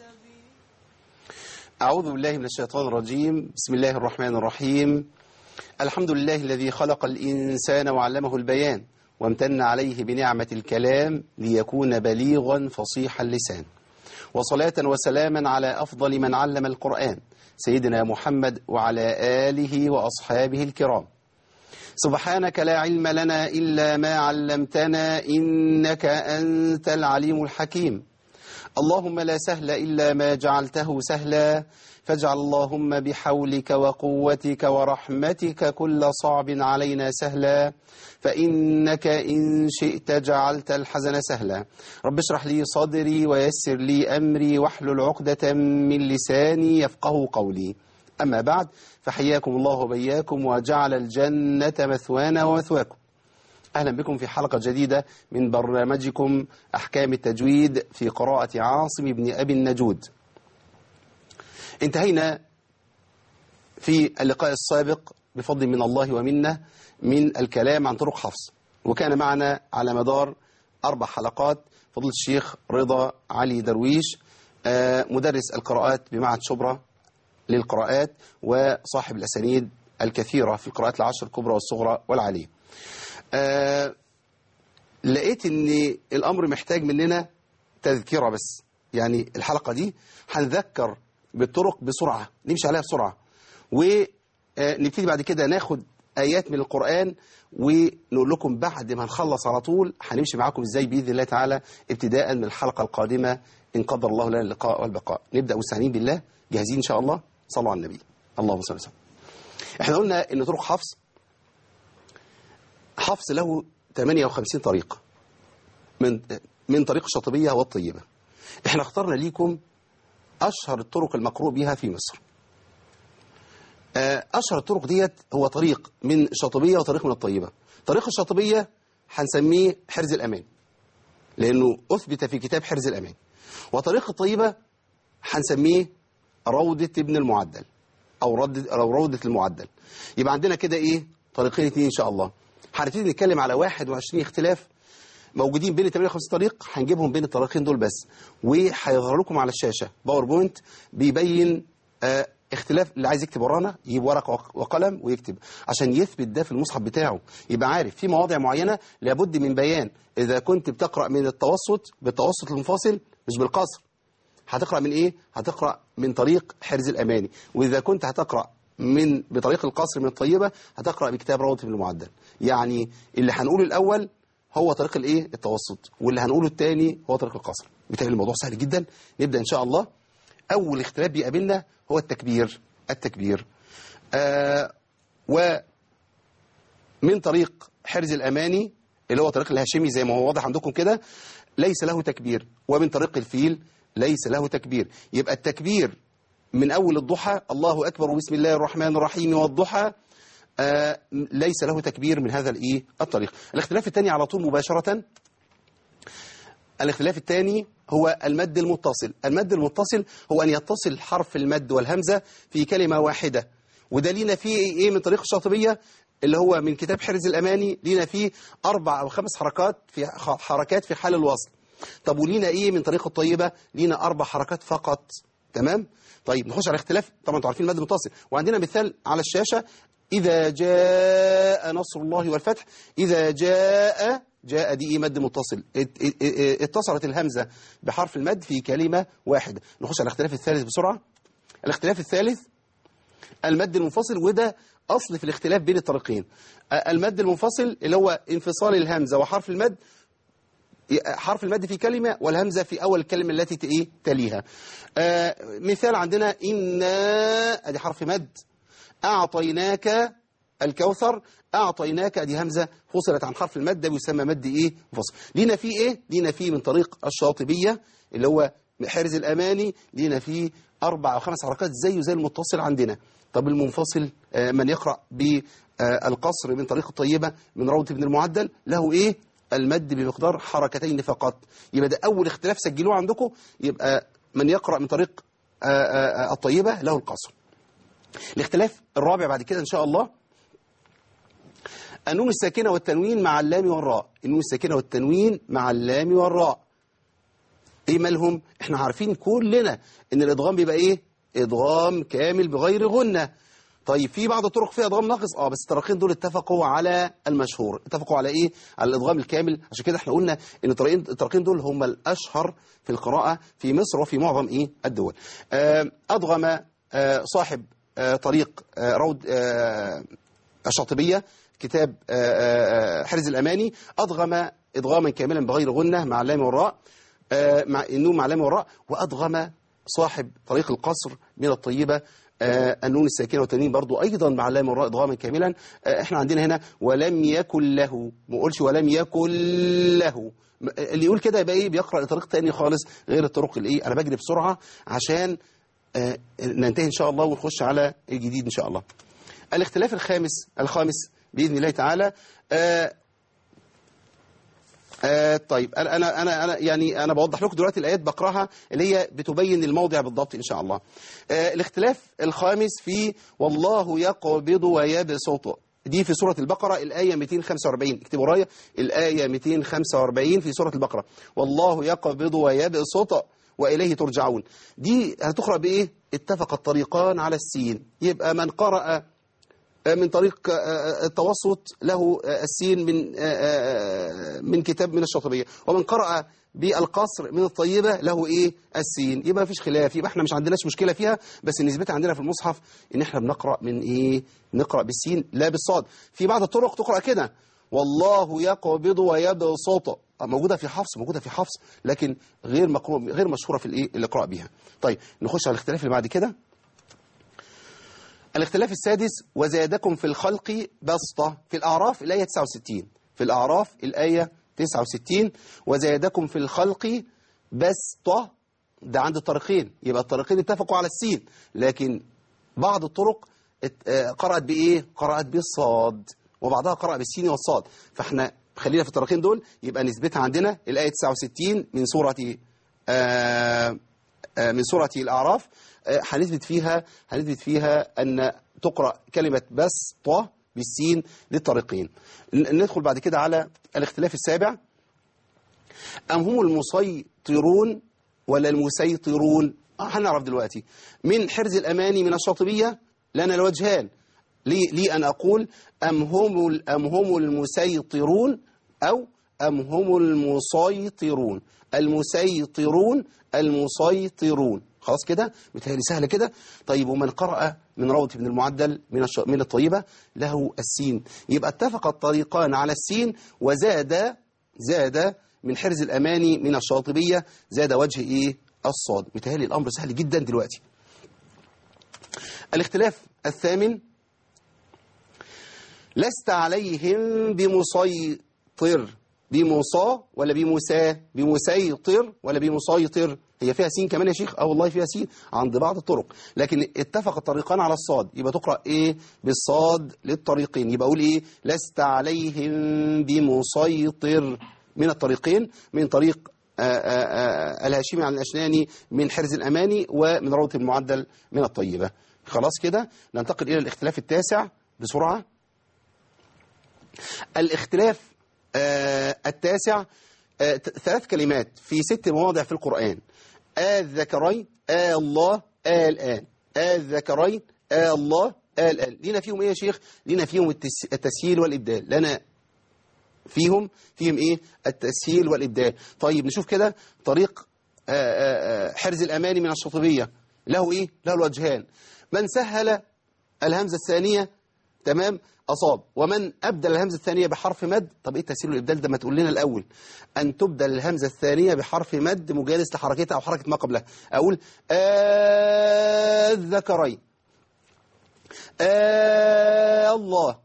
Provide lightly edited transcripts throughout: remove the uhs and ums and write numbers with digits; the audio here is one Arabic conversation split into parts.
أعوذ بالله من الشيطان الرجيم. بسم الله الرحمن الرحيم. الحمد لله الذي خلق الإنسان وعلمه البيان وامتن عليه بنعمة الكلام ليكون بليغا فصيح اللسان، وصلاة وسلاما على أفضل من علم القرآن سيدنا محمد وعلى آله وأصحابه الكرام. سبحانك لا علم لنا إلا ما علمتنا إنك أنت العليم الحكيم. اللهم لا سهل إلا ما جعلته سهلا، فاجعل اللهم بحولك وقوتك ورحمتك كل صعب علينا سهلا، فإنك إن شئت جعلت الحزن سهلا. رب اشرح لي صدري ويسر لي أمري واحلل عقدة من لساني يفقه قولي. أما بعد، فحياكم الله وبياكم وجعل الجنة مثوانا ومثواكم. أهلا بكم في حلقة جديدة من برنامجكم أحكام التجويد في قراءة عاصم بن أبي النجود. انتهينا في اللقاء السابق بفضل من الله ومنه من الكلام عن طرق حفظ، وكان معنا على مدار 4 حلقات فضيلة الشيخ رضا علي درويش، مدرس القراءات بمعهد شبرا للقراءات وصاحب الأسانيد الكثيرة في القراءات العشر الكبرى والصغرى والعالية. لقيت ان الامر محتاج مننا تذكرة بس، يعني الحلقة دي هنذكر بالطرق بسرعة، نمشي عليها بسرعة، ونبتدي بعد كده ناخد آيات من القرآن ونقول لكم بعد ما نخلص على طول هنمشي معاكم ازاي بإذن الله تعالى ابتداء من الحلقة القادمة إن قدر الله لنا اللقاء والبقاء. نبدأ مستعينين بالله، جاهزين إن شاء الله. صلوا على النبي. اللهم صل وسلم. احنا قلنا ان طرق حفص له 58 طريقة من طريق الشاطبية والطيبة. احنا اخترنا ليكم أشهر الطرق المقروء بها في مصر. أشهر الطرق ديت هو طريق من الشاطبية وطريق من الطيبة. طريق الشاطبية هنسميه حرز الأمان لأنه أثبت في كتاب حرز الأمان، وطريق الطيبة هنسميه روضة ابن المعدل أو روضة المعدل. يبقى عندنا كده إيه؟ طريقين 2 إن شاء الله. هنبتدي نتكلم على 21 اختلاف موجودين بين 58 طريق، هنجيبهم بين الطريقين دول بس، وهيظهر لكم على الشاشة باوربوينت بيبين اختلاف. اللي عايز يكتب ورانا يجيب ورقة وقلم ويكتب عشان يثبت ده في المصحف بتاعه، يبقى عارف في مواضع معينة لابد من بيان. إذا كنت بتقرأ من التوسط بالتوسط المنفصل مش بالقصر، هتقرأ من إيه؟ هتقرأ من طريق حرز الأماني. وإذا كنت هتقرأ بطريق القصر من الطيبة هتقرأ بكتاب روضة ابن المعدل. يعني اللي هنقوله الأول هو طريق الايه؟ التوسط، واللي هنقوله الثاني هو طريق القصر. بالتالي الموضوع سهل جدا. نبدأ إن شاء الله. أول اختلاف بيقابلنا هو التكبير. ومن طريق حرز الأماني اللي هو طريق الهاشمي زي ما هو واضح عندكم كده ليس له تكبير، ومن طريق الفيل ليس له تكبير. يبقى التكبير من أول الضحى الله أكبر وبسم الله الرحمن الرحيم والضحى ليس له تكبير من هذا الطريق. الاختلاف الثاني على طول مباشرة، الاختلاف الثاني هو المد المتصل. المد المتصل هو أن يتصل حرف المد والهمزة في كلمة واحدة، وده لينا فيه إيه من طريق الشاطبية اللي هو من كتاب حرز الأماني، لينا فيه 4 أو 5 حركات في حال الوصل. طب ولينا إيه من طريق الطيبة؟ لينا 4 حركات فقط. تمام؟ طيب نخش على اختلاف. طبعا انتوا عارفين المد المتصل، وعندنا مثال على الشاشة: إذا جاء نصر الله والفتح. إذا جاء دي مد متصل، اتصلت الهمزة بحرف المد في كلمة واحدة. نخش على الاختلاف الثالث بسرعة. الاختلاف الثالث المد المنفصل، وده أصل في الاختلاف بين الطريقين. المد المنفصل اللي هو انفصال الهمزة وحرف المد، حرف المد في كلمة والهمزة في أول الكلمة التي تليها. مثال عندنا: إنا أدي حرف مد، أعطيناك الكوثر. أعطيناك أدي همزة فصلت عن حرف المد، ده بيسمى مد منفصل. لينا فيه لينا فيه من طريق الشاطبية اللي هو حرز الأماني، لينا فيه 4 أو 5 حركات زيه زي المتصل عندنا. طب المنفصل من يقرأ بالقصر من طريق الطيبة من روضة ابن المعدل له المد بمقدار 2 حركات فقط. يبقى ده أول اختلاف سجلوه عندكم. يبقى من يقرأ من طريق الطيبة له القصر. الاختلاف الرابع بعد كده إن شاء الله النون الساكنة والتنوين مع اللام والراء. النون الساكنة والتنوين مع اللام والراء. ايه مالهم؟ احنا عارفين كلنا ان الادغام بيبقى ايه؟ ادغام كامل بغير غنة. طيب في بعض الطرق فيها ادغام ناقص، بس الطريقين دول اتفقوا على المشهور. اتفقوا على ايه؟ على الادغام الكامل. عشان كده احنا قلنا ان الطريقين دول هم الاشهر في القراءة في مصر وفي معظم ايه الدول. ادغم صاحب طريق روض الشاطبية كتاب حرز الأماني، أضغم إضغاما كاملا بغير غنة مع اللام والراء، مع النون مع اللام والراء. وأضغم صاحب طريق القصر من الطيبة النون الساكنة والتنوين برضو أيضا مع اللام والراء إضغاما كاملا. احنا عندنا هنا ولم يكن له، ما قولش ولم يكن له. اللي يقول كده يبقى ايه؟ بيقرأ طريق تاني خالص غير الطرق اللي ايه. أنا بجري بسرعة عشان ننتهي إن شاء الله ونخش على الجديد إن شاء الله. الاختلاف الخامس بإذن الله تعالى. طيب أنا يعني أنا بوضح لكم دلوقتي الآيات بقراها اللي هي بتبين الموضع بالضبط إن شاء الله. الاختلاف الخامس في والله يقبض ويبسط، دي في سورة البقرة الآية 245. اكتبوا ورايا الآية 245 في سورة البقرة. والله يقبض ويبسط وإليه ترجعون. دي هتقرأ بإيه؟ اتفق الطريقان على السين. يبقى من قرأ من طريق التوسط له السين من كتاب من الشاطبية، ومن قرأ بالقصر من الطيبة له ايه؟ السين. يبقى مفيش خلاف، يبقى احنا مش عندناش مشكلة فيها، بس نسبتها عندنا في المصحف ان احنا بنقرأ من ايه؟ نقرأ بالسين لا بالصاد. في بعض الطرق تقرأ كده والله يقبض ويبسط، موجودة في حفص لكن غير مشهورة في الايه اللي اقرأ بها. طيب نخش على الاختلاف اللي بعد كده. الاختلاف السادس وزادكم في الخلق بسطة، في الأعراف الآية 69. في الأعراف الآية 69 وزادكم في الخلق بسطة، ده عند الطريقين. يبقى الطريقين اتفقوا على السين، لكن بعض الطرق قرأت بإيه؟ قرأت بالصاد، وبعضها قرأ بالسين والصاد. فاحنا خلينا في الطريقين دول. يبقى نسبتها عندنا الآية 69 من سورة الأعراف. هنثبت فيها أن تقرأ كلمة بسطة بالسين للطريقين. ندخل بعد كده على الاختلاف السابع. أم هم المسيطرون ولا المسيطرون؟ هنعرف دلوقتي. من حرز الأماني من الشاطبية لنا الوجهان. لي أن أقول أم هم المسيطرون أو أم هم المسيطرون. المسيطرون خلاص كده، بتهيألي سهلة كده. طيب ومن قرأ من روضة بن المعدل من الطيبة له السين. يبقى اتفق الطريقان على السين، وزاد من حرز الأماني من الشاطبية زاد وجه إيه؟ الصاد. بتهيألي الأمر سهل جدا دلوقتي. الاختلاف الثامن لست عليهم بمسيطر. بمصا ولا بمسا؟ بمسيطر ولا بمسيطر؟ هي فيها سين كمان يا شيخ؟ والله فيها سين عند بعض الطرق، لكن اتفق الطريقان على الصاد. يبقى تقرأ ايه؟ بالصاد للطريقين. يبقى اقول ايه؟ لست عليهم بمسيطر من الطريقين، من طريق الهاشمي عن الأشناني من حرز الأماني، ومن روضة المعدل من الطيبة. خلاص كده ننتقل إلى الاختلاف التاسع بسرعة. الاختلاف التاسع 3 كلمات في 6 مواضع في القرآن. الذكرين الله الآن. الذكرين الله الآن. لنا فيهم ايه يا شيخ؟ لنا فيهم التسهيل والإبدال. لنا فيهم ايه؟ التسهيل والإبدال. طيب نشوف كده طريق حرز الأماني من الشاطبية له ايه؟ له الوجهان. من سهل الهمزة الثانية تمام أصاب، ومن أبدل الهمزة الثانية بحرف مد. طب إيه التسهيل والإبدال ده؟ ما تقول لنا الأول. أن تبدل الهمزة الثانية بحرف مد مجالس لحركتها أو حركة ما قبلها. أقول الذكرين الله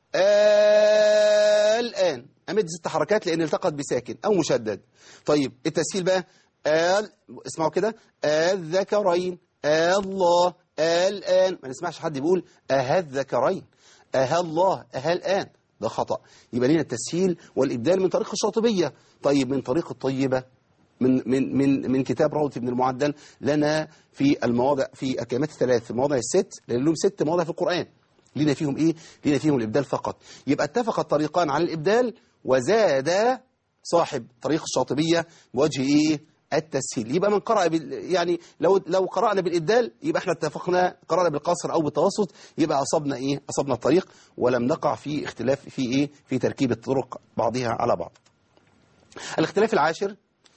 الآن، أمد 6 حركات لأن التقت بساكن أو مشدد. طيب التسهيل بقى اسمعوا كده. الذكرين الله الآن. ما نسمعش حد بيقول الذكرين الله الآن، ده خطأ. يبقى لنا التسهيل والإبدال من طريق الشاطبية. طيب من طريق الطيبة من كتاب روضة بن المعدل لنا في المواضع، في الكلمات الثلاث، في المواضع الست، لأن لهم 6 مواضع في القرآن. لنا فيهم إيه؟ لنا فيهم الإبدال فقط. يبقى اتفق الطريقان على الإبدال، وزاد صاحب طريق الشاطبية بوجه إيه؟ التسهيل. يبقى من قرأ يعني لو قرأنا بالإبدال يبقى احنا اتفقنا، قرأنا بالقصر أو بالتوسط يبقى أصبنا إيه؟ أصبنا الطريق، ولم نقع في اختلاف في إيه؟ في تركيب الطرق بعضها على بعض. الاختلاف العاشر،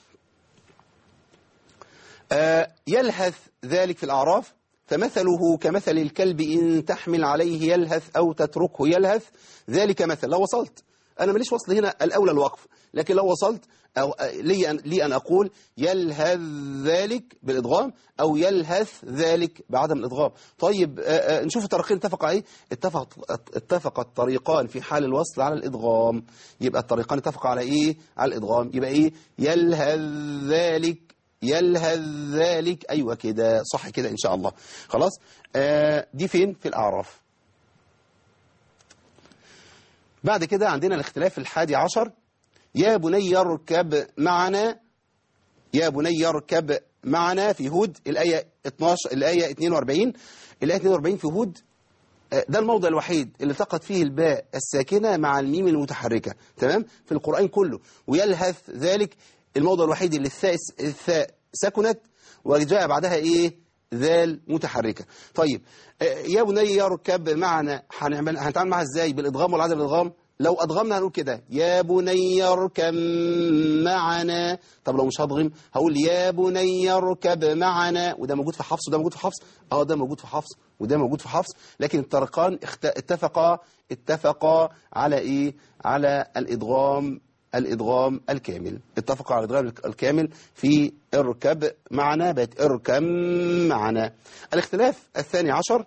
يلهث ذلك في الأعراف، فمثله كمثل الكلب إن تحمل عليه يلهث أو تتركه يلهث، ذلك مثل. لو وصلت، أنا ماليش وصل هنا، الأولى الوقف، لكن لو وصلت أو لي أن أقول يلهث ذلك بالإدغام أو يلهث ذلك بعدم الإدغام. طيب نشوف الطريقين اتفق على إيه؟ اتفق الطريقان في حال الوصل على الإدغام. يبقى الطريقان اتفق على إيه؟ على الإدغام. يبقى إيه؟ يلهث ذلك، يلهث ذلك. أيوة كده صح كده إن شاء الله. خلاص. دي فين؟ في الأعراف. بعد كده عندنا الاختلاف الحادي عشر، يا بني اركب معنا، يا بني اركب معنا في هود الآية 12 الآية 42. الآية 42 في هود ده الموضع الوحيد اللي التقت فيه الباء الساكنة مع الميم المتحركة، تمام، في القرآن كله. ويلهث ذلك الموضع الوحيد اللي الثاء سكنت وجاء بعدها ايه؟ ذال متحركة. طيب يا بني يركب معنا، هنتعامل معها ازاي؟ بالادغام ولا عدم الادغام؟ لو ادغمنا هنقول كده يا بني يركب معنا. طب لو مش هضغم هقول يا بني يركب معنا، وده موجود في حفص وده موجود في حفص. ده موجود في حفص وده موجود في حفص، لكن الطريقان اتفقا على ايه؟ على الإدغام الكامل. اتفقوا على الإدغام الكامل في اركب معنا، بقت اركب معنا. الاختلاف الثاني عشر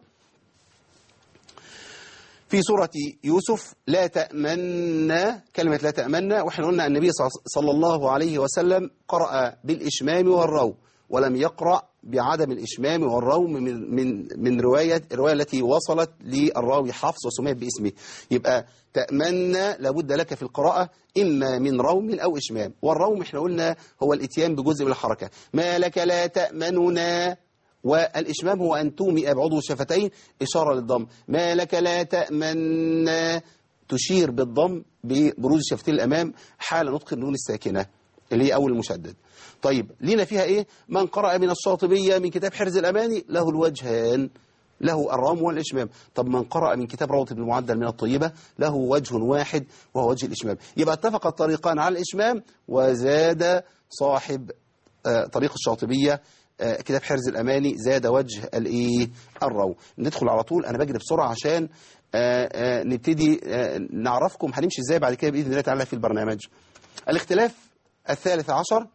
في سورة يوسف، لا تأمنا، كلمة لا تأمنا، وإحنا قلنا النبي صلى الله عليه وسلم قرأ بالإشمام والروم، ولم يقرأ بعدم الإشمام والروم من الرواية التي وصلت للراوي حفص وسميت باسمه. يبقى تأمنا لابد لك في القراءة إما من روم أو إشمام، والروم إحنا قلنا هو الإتيان بجزء من الحركة، ما لك لا تأمننا، والإشمام هو أن تومئ بعضو الشفتين إشارة للضم، ما لك لا تأمنا، تشير بالضم ببروز الشفتين الأمام حال نطق النون الساكنة اللي هي أول المشدد. طيب لينا فيها إيه؟ من قرأ من الشاطبية من كتاب حرز الأماني له الوجهان، له الروم والإشمام. طب من قرأ من كتاب روضة ابن المعدل من الطيبة له وجه واحد وهو وجه الإشمام. يبقى اتفق الطريقان على الإشمام، وزاد صاحب طريق الشاطبية كتاب حرز الأماني زاد وجه الروم. ندخل على طول، أنا بجري بسرعة عشان نبتدي نعرفكم هنمشي إزاي بعد كده بإذن الله تعالى في البرنامج. الاختلاف الثالث عشر،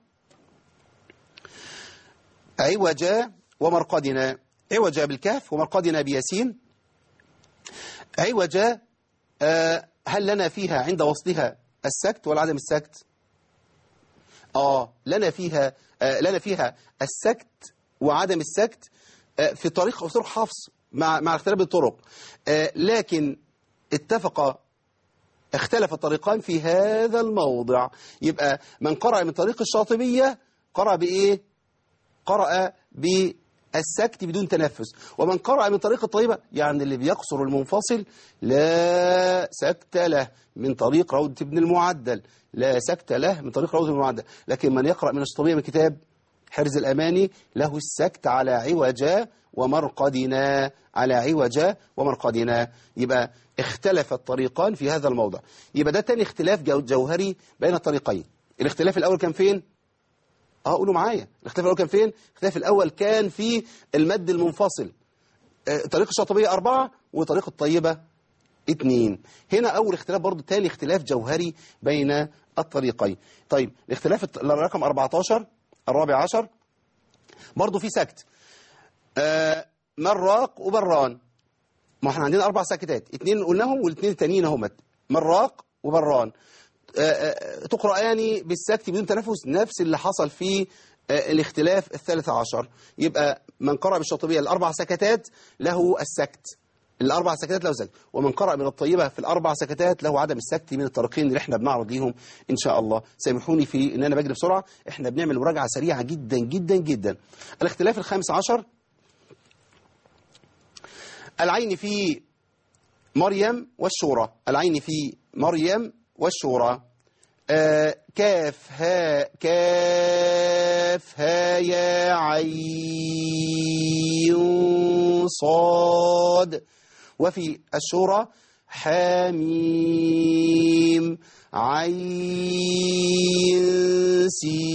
عوجا ومرقدنا، عوجا بالكهف ومرقدنا بياسين. عوجا هل لنا فيها عند وصلها السكت ولا عدم السكت؟ لنا فيها السكت وعدم السكت في طريق حفص مع اختلاف الطرق، لكن اختلف الطريقان في هذا الموضع. يبقى من قرأ من طريق الشاطبية قرأ بإيه؟ قرأ بالسكت بدون تنفس. ومن قرأ من طريق الطيبة يعني اللي بيقصر المنفصل لا سكت له من طريق روضة ابن المعدل، لا سكت له من طريق روضة ابن المعدل. لكن من يقرأ من الشاطبية من كتاب حرز الأماني له السكت على عوجا ومرقدنا، على عوجا ومرقدنا. يبقى اختلف الطريقان في هذا الموضع. يبقى ده تاني اختلاف جوهري بين الطريقين. الاختلاف الأول كان فين؟ قولوا معايا، الاختلاف الأول كان فين؟ الاختلاف الأول كان في المد المنفصل، طريق الشاطبية 4 وطريق الطيبة 2. هنا أول اختلاف برضو تاني اختلاف جوهري بين الطريقين. طيب الاختلاف الرقم 14 الرابع عشر برضو في سكت، مراق وبران. ما احنا عندنا 4 ساكتات، 2 قلناهم والاثنين التانيين اهمت، مراق وبران، تقرأان بالسكت بدون تنفس، نفس اللي حصل في الاختلاف الثالث عشر. يبقى من قرأ بالشاطبية ال4 سكتات له السكت، ال4 سكتات له سكت، ومن قرأ من الطيبة في ال4 سكتات له عدم السكت من الطريقين اللي احنا بنعرض ليهم إن شاء الله. سامحوني في إن أنا بجري بسرعة، احنا بنعمل مراجعة سريعة جدا جدا جدا. الاختلاف الخامس عشر، العين في مريم والشورى، العين في مريم والشورى. كاف ها يا عين صاد. وفي الشورى حميم عين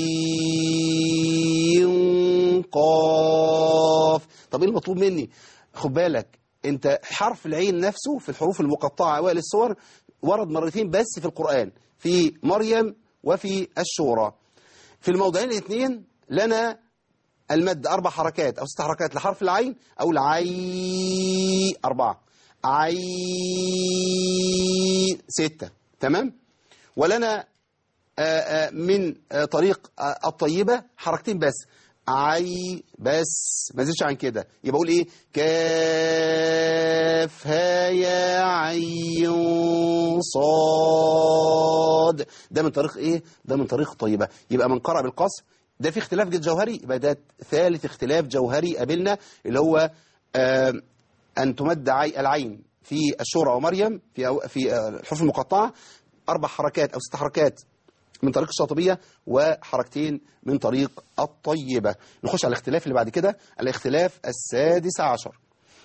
سين قاف. طب ايه المطلوب مني؟ خد بالك انت حرف العين نفسه في الحروف المقطعة اوائل السور ورد مرتين بس في القرآن، في مريم وفي الشورى. في الموضعين الاثنين لنا المد 4 حركات أو 6 حركات لحرف العين أو العي 4 عي 6. تمام. ولنا من طريق الطيبة حركتين بس عي بس، ما زيدش عن كده. يبقى اقول ايه؟ كاف ها يا عين صاد. ده من طريق ايه؟ ده من طريق الطيبة. يبقى من قرأ بالقصر ده في اختلاف جوهري، يبقى ده ثالث اختلاف جوهري قابلنا، اللي هو أن تمد العين في الشورى ومريم في الحروف المقطعة 4 حركات أو 6 حركات من طريق الشاطبية وحركتين من طريق الطيبة. نخش على الاختلاف اللي بعد كده، الاختلاف السادس عشر.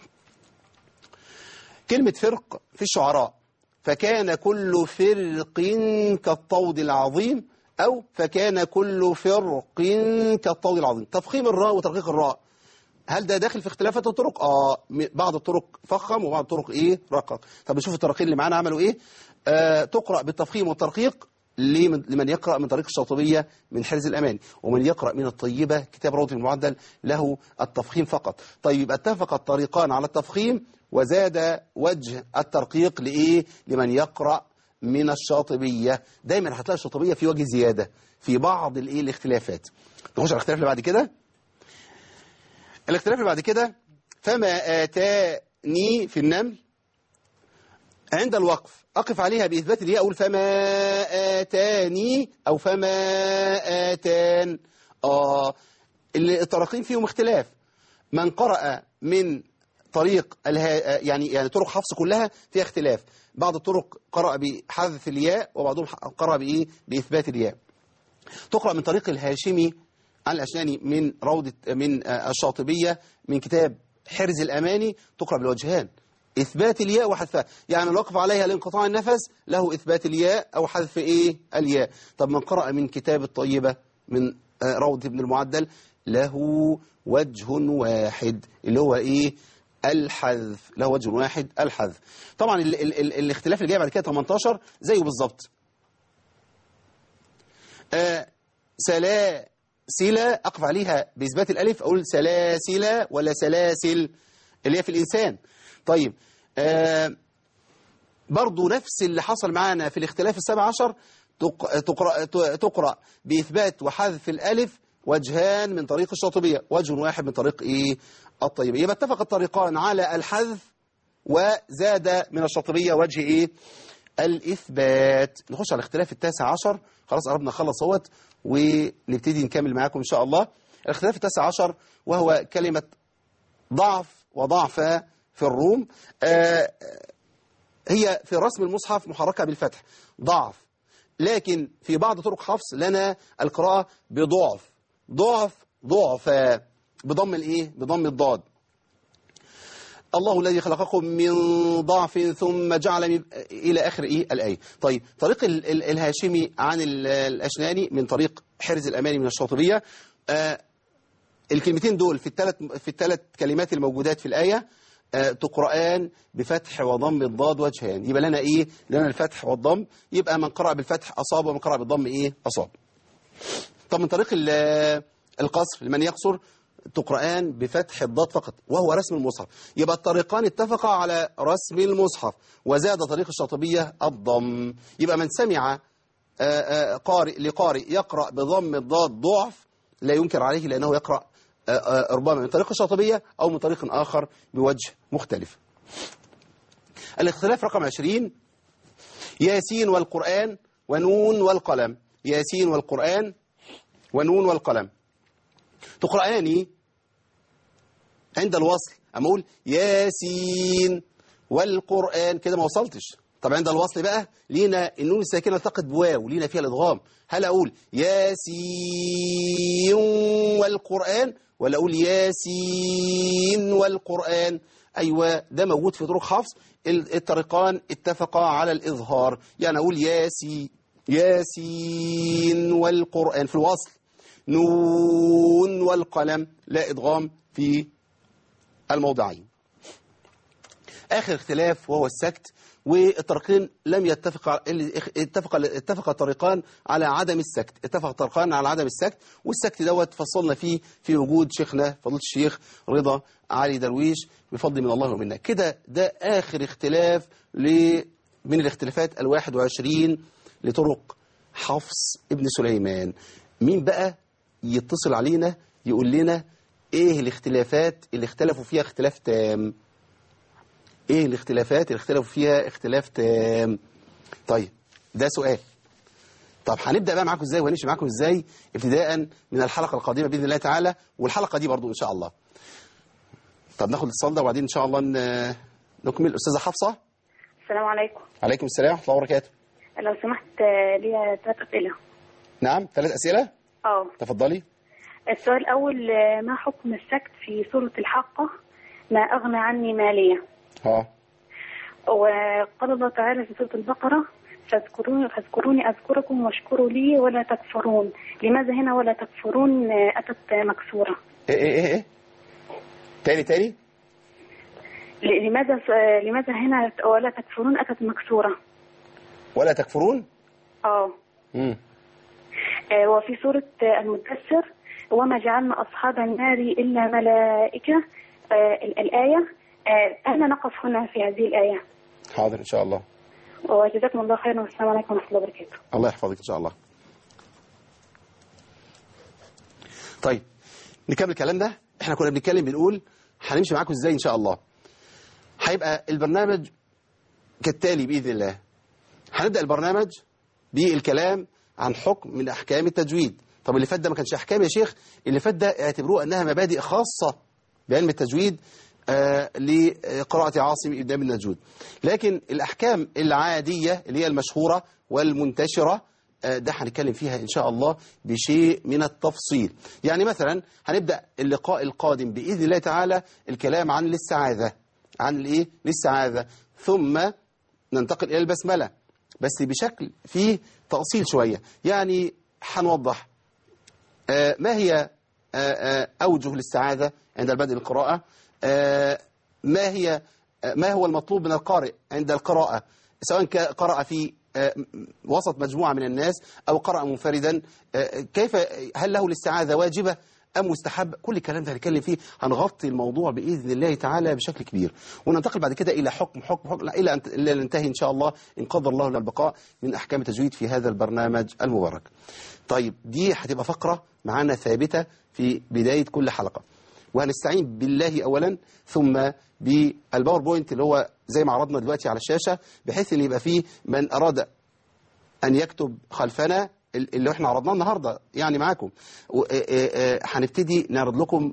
كلمة فرق في الشعراء: فكان كل فرق كالطود العظيم، أو فكان كل فرق كالطود العظيم. تفخيم الراء وترقيق الراء، هل ده داخل في اختلافات الطرق؟ بعض الطرق فخم وبعض الطرق ايه رقق. طب نشوف الطريقين اللي معانا عملوا ايه. تقرأ بالتفخيم والترقيق لمن يقرأ من طريق الشاطبية من حرز الأماني، ومن يقرأ من الطيبة كتاب روضة المعدل له التفخيم فقط. طيب اتفق الطريقان على التفخيم وزاد وجه الترقيق لإيه؟ لمن يقرأ من الشاطبية. دايما هتلاقي الشاطبية في وجه زيادة في بعض الاختلافات. نخش على الاختلاف اللي بعد كده. الاختلاف اللي بعد كده: فما آتاني في النمل عند الوقف أقف عليها بإثبات الياء، أقول فما آتاني أو فما آتان. الطريقين فيهم اختلاف. من قرأ من طريق يعني طرق حفص كلها فيها اختلاف. بعض الطرق قرأ بحذف الياء وبعضهم قرأ بإثبات الياء. تقرأ من طريق الهاشمي عن الأشناني من روضة من الشاطبية من كتاب حرز الأماني، تقرأ بالوجهان، إثبات الياء وحذفها. يعني الوقف عليها لانقطاع النفس له إثبات الياء أو حذف الياء. طب من قرأ من كتاب الطيبة من روضة ابن المعدل له وجه واحد اللي هو الحذف، له وجه واحد الحذف. طبعا الاختلاف اللي جاي بعد كده 18 زيه بالظبط. سلاسل أقف عليها بإثبات الألف، أقول سلاسل ولا سلاسل اللي هي في الإنسان. طيب برضو نفس اللي حصل معانا في الاختلاف ال17 تقرأ بإثبات وحذف الألف وجهان من طريق الشاطبية، وجه واحد من طريق الطيبة. يبقى اتفق الطريقان على الحذف وزاد من الشاطبية وجه الإثبات. نخش على الاختلاف ال19، خلاص قربنا نخلص اهوت ونبتدي نكمل معاكم إن شاء الله. الاختلاف ال19 وهو كلمة ضعف وضعف في الروم. هي في رسم المصحف محركة بالفتح ضعف، لكن في بعض طرق حفص لنا القراءة بضعف ضعف بضم بضم الضاد. الله الذي خلقكم من ضعف ثم جعل إلى آخر الآية. طيب طريق الهاشمي عن الأشناني من طريق حرز الأماني من الشاطبية. الكلمتين دول في الثلاث كلمات الموجودات في الآية تقرآن بفتح وضم الضاد وجهان. يبقى لنا لنا الفتح والضم. يبقى من قرأ بالفتح أصاب ومن قرأ بالضم أصاب. طب من طريق القصر لمن يقصر تقرآن بفتح الضاد فقط وهو رسم المصحف. يبقى الطريقان اتفقا على رسم المصحف وزاد طريق الشاطبية الضم. يبقى من سمع لقارئ يقرأ بضم الضاد ضعف لا ينكر عليه، لأنه يقرأ ربما من طريق الشاطبية أو من طريق آخر بوجه مختلف. الاختلاف رقم 20: ياسين والقرآن ونون والقلم. ياسين والقرآن ونون والقلم تقرآن عند الوصل. أما أقول ياسين والقرآن كده ما وصلتش، طب عند الوصل بقى لينا النون الساكنة التقت بواو، لينا فيها الإدغام. هل أقول ياسين والقرآن، ولا أقول ياسين والقرآن؟ أيوة، ده موجود في طرق حفص. الطريقان اتفقا على الإظهار، يعني أقول ياسين والقرآن في الوصل، نون والقلم لا إدغام في الموضعين. آخر اختلاف وهو السكت، والطريقين لم اتفق الطريقان على عدم السكت، اتفق الطريقان على عدم السكت، والسكت دوت فصلنا فيه في وجود شيخنا فضيلة الشيخ رضا علي درويش بفضل من الله ومنا. كده ده آخر اختلاف من الاختلافات 21 لطرق حفص ابن سليمان. مين بقى يتصل علينا يقول لنا ايه الاختلافات اللي اختلفوا فيها اختلاف تام؟ ايه الاختلافات اللي اختلفوا فيها اختلاف تام؟ طيب ده سؤال. طب هنبدأ بقى معاكم ازاي وهنمشي معاكم ازاي ابتداء من الحلقة القادمة بإذن الله تعالى، والحلقة دي برضو إن شاء الله. طب ناخد الاتصال ده وبعدين إن شاء الله نكمل. أستاذة حفصة. السلام عليكم. عليكم السلام ورحمة الله وبركاته. لو سمحت ليا 3 أسئلة. نعم 3 أسئلة؟ تفضلي. السؤال الأول، ما حكم السكت في سورة الحاقة ما أغنى عني مالية؟ وقال الله تعالى في سورة البقرة فاذكروني أذكركم واشكروا لي ولا تكفرون. لماذا هنا ولا تكفرون أتت مكسورة؟ إيه تاني لماذا هنا ولا تكفرون أتت مكسورة؟ ولا تكفرون؟ وفي سورة المدثر وما جعلنا أصحاب النار إلا ملائكة، الآية أين نقف هنا في هذه الآية؟ حاضر إن شاء الله. وجزاكم الله خيرا والسلام عليكم ورحمة الله وبركاته. الله يحفظك إن شاء الله. طيب نكمل الكلام ده. احنا كنا بنتكلم بنقول هنمشي معاكم ازاي ان شاء الله. هيبقى البرنامج كالتالي بإذن الله. هنبدأ البرنامج بالكلام عن حكم من أحكام التجويد. طب اللي فات ده ما كانش أحكام يا شيخ، اللي فات ده اعتبروه أنها مبادئ خاصة بعلم التجويد لقراءة عاصم ابن النجود. لكن الأحكام العادية اللي هي المشهورة والمنتشرة ده هنتكلم فيها إن شاء الله بشيء من التفصيل. يعني مثلا هنبدأ اللقاء القادم بإذن الله تعالى الكلام عن الاستعاذة، عن الإيه؟ الاستعاذة، ثم ننتقل إلى البسملة بس بشكل فيه تأصيل شوية. يعني هنوضح ما هي أوجه الاستعاذة عند البدء القراءة، ما هو المطلوب من القارئ عند القراءة، سواء قرأ في وسط مجموعة من الناس أو قرأ منفردا، هل له الاستعاذة واجبة أم مستحب؟ كل الكلام ده هنتكلم فيه، هنغطي الموضوع بإذن الله تعالى بشكل كبير، وننتقل بعد كده إلى حكم إلى أن ننتهي إن شاء الله إن قدر الله لنا البقاء من أحكام التجويد في هذا البرنامج المبارك. طيب دي هتبقى فقرة معانا ثابتة في بداية كل حلقة، وهنستعين بالله أولا ثم بالباوربوينت اللي هو زي ما عرضنا دلوقتي على الشاشة، بحيث أن يبقى فيه من أراد أن يكتب خلفنا اللي احنا عرضناه النهاردة يعني معاكم. هنبتدي نعرض لكم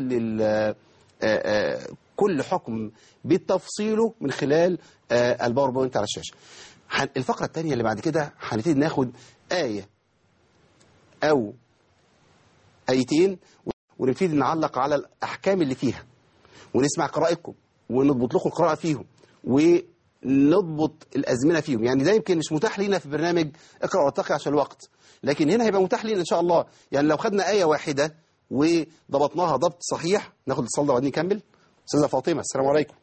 كل حكم بالتفصيله من خلال الباوربوينت على الشاشة. الفقرة الثانية اللي بعد كده هنبتدي ناخد آية أو آيتين ونبتدي نعلق على الأحكام اللي فيها ونسمع قراءتكم ونضبط لكم القراءة فيهم ونضبط الأزمنة فيهم. يعني ده يمكن مش متاح لنا في برنامج اقرأ وارتقي عشان الوقت، لكن هنا هيبقى متاح لنا إن شاء الله. يعني لو خدنا آية واحدة وضبطناها ضبط صحيح، ناخد الاتصال ده وبعدين نكمل. أستاذة فاطمة السلام عليكم.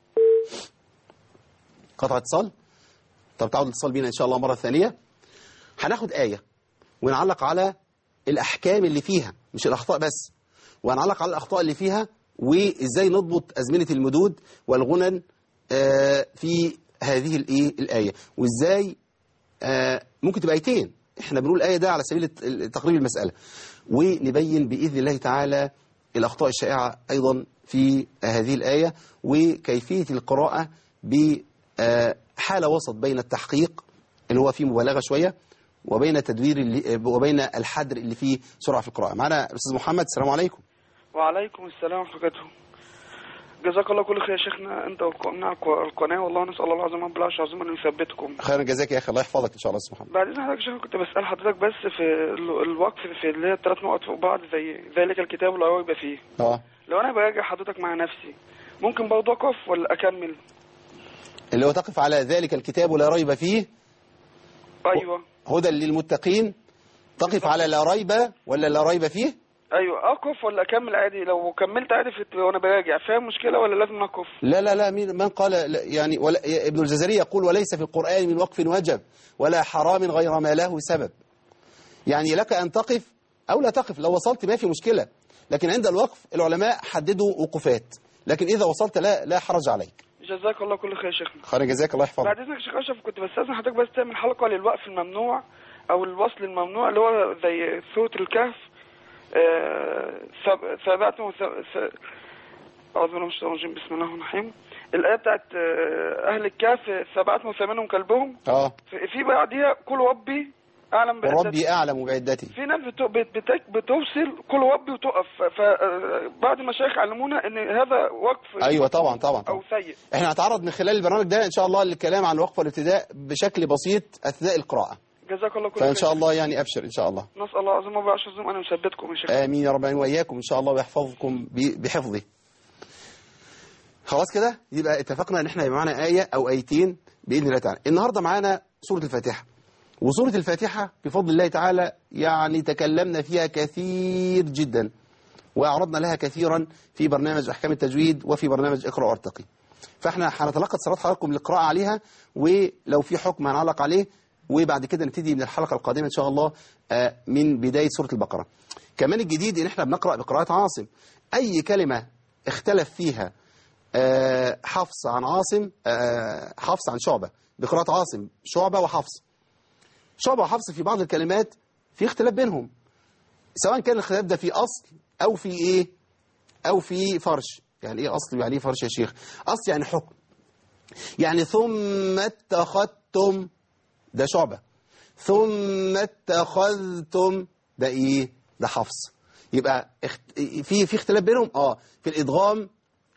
قطع اتصال. طب تعود الاتصال بينا إن شاء الله مرة ثانية. هناخد آية ونعلق على الأحكام اللي فيها مش الأخطاء بس، وهنعلق على الأخطاء اللي فيها وإزاي نضبط أزمنة المدود والغنن في هذه الآية، وإزاي ممكن تبقى آيتين، إحنا بنقول آية ده على سبيل تقريب المسألة، ونبين بإذن الله تعالى الأخطاء الشائعة أيضا في هذه الآية وكيفية القراءة بحالة وسط بين التحقيق اللي هو فيه مبالغة شوية وبين التدوير وبين الحدر اللي فيه سرعة في القراءة. معنا الأستاذ محمد السلام عليكم. وعليكم السلام ورحمة الله وبركاته. جزاك الله كل خير يا شيخنا، انت وقناع القناه، والله نسال الله العظيم رب العرش العظيم ان يثبتكم. خيرا جزاك يا اخي، الله يحفظك ان شاء الله. استاذ محمد بعد اذن حضرتك يا شيخ، كنت بسال حضرتك بس في الوقف في اللي هي الثلاث نقط فوق بعض، زي ذلك الكتاب لا ريب فيه. لو انا براجع حضرتك مع نفسي ممكن برضه اقف ولا اكمل؟ اللي هو تقف على ذلك الكتاب لا ريب فيه. ايوه. هدى للمتقين. تقف على لا ريب ولا لا ريب فيه؟ ايوه، اقف ولا اكمل عادي؟ لو كملت عادي وانا براجع فيها مشكله ولا لازم اقف؟ لا من قال يعني ابن الجزري يقول وليس في القرآن من وقف وجب ولا حرام غير ما له سبب. يعني لك أن تقف أو لا تقف، لو وصلت ما في مشكلة، لكن عند الوقف العلماء حددوا وقوفات، لكن إذا وصلت لا حرج عليك. جزاك الله كل خير يا شيخنا. خير جزاك الله يحفظك. بعد إذنك يا شيخ أشرف، كنت بستأذن حضرتك بس تعمل حلقة للوقف الممنوع أو الوصل الممنوع اللي هو زي سورة الكهف. ثباتهم أعوذ بالله من الشيطان الرجيم، بسم الله الرحمن الرحيم. الآية بتاعت أهل الكهف سبعتهم ثمانهم كلبهم. في بعديها كل ربي أعلم بعدتي. وربي أعلم بعدتي. في ناس بتوصل كل ربي وتقف، فبعد ما شيخ علمونا إن هذا وقف. أيوة طبعا أو سيء. احنا هنتعرض من خلال البرنامج ده إن شاء الله للكلام عن الوقف والابتداء بشكل بسيط أثناء القراءة. جزاك الله كل خير. فإن شاء الله يعني أبشر إن شاء الله. نسأل الله عز وجل أن يثبتكم يا شيخ. آمين يا رب العالمين وإياكم إن شاء الله، ويحفظكم بحفظه. خلاص كده يبقى اتفقنا ان احنا يبقى معانا آية او آيتين بإذن الله تعالى. النهاردة معانا سورة الفاتحة، وسورة الفاتحة بفضل الله تعالى يعني تكلمنا فيها كثير جدا وأعرضنا لها كثيرا في برنامج أحكام التجويد وفي برنامج اقرأ وارتقي. فاحنا هنتلقى اتصالات حضراتكم للقراءة عليها، ولو في حكم هنعلق عليه، وبعد كده نبتدي من الحلقة القادمة إن شاء الله من بداية سورة البقرة. كمان الجديد ان احنا بنقرأ بقراءة عاصم. أي كلمة اختلف فيها حفص عن عاصم، حفص عن شعبة، بقراءة عاصم شعبة وحفص. شعبة وحفص في بعض الكلمات في اختلاف بينهم، سواء كان الاختلاف ده في أصل أو في إيه أو في فرش. يعني إيه أصل يعني إيه فرش يا شيخ؟ أصل يعني حكم، يعني ثم اتخذتم ده شعبة، ثم اتخذتم ده إيه؟ ده حفص. يبقى في اختلاف بينهم في الإدغام.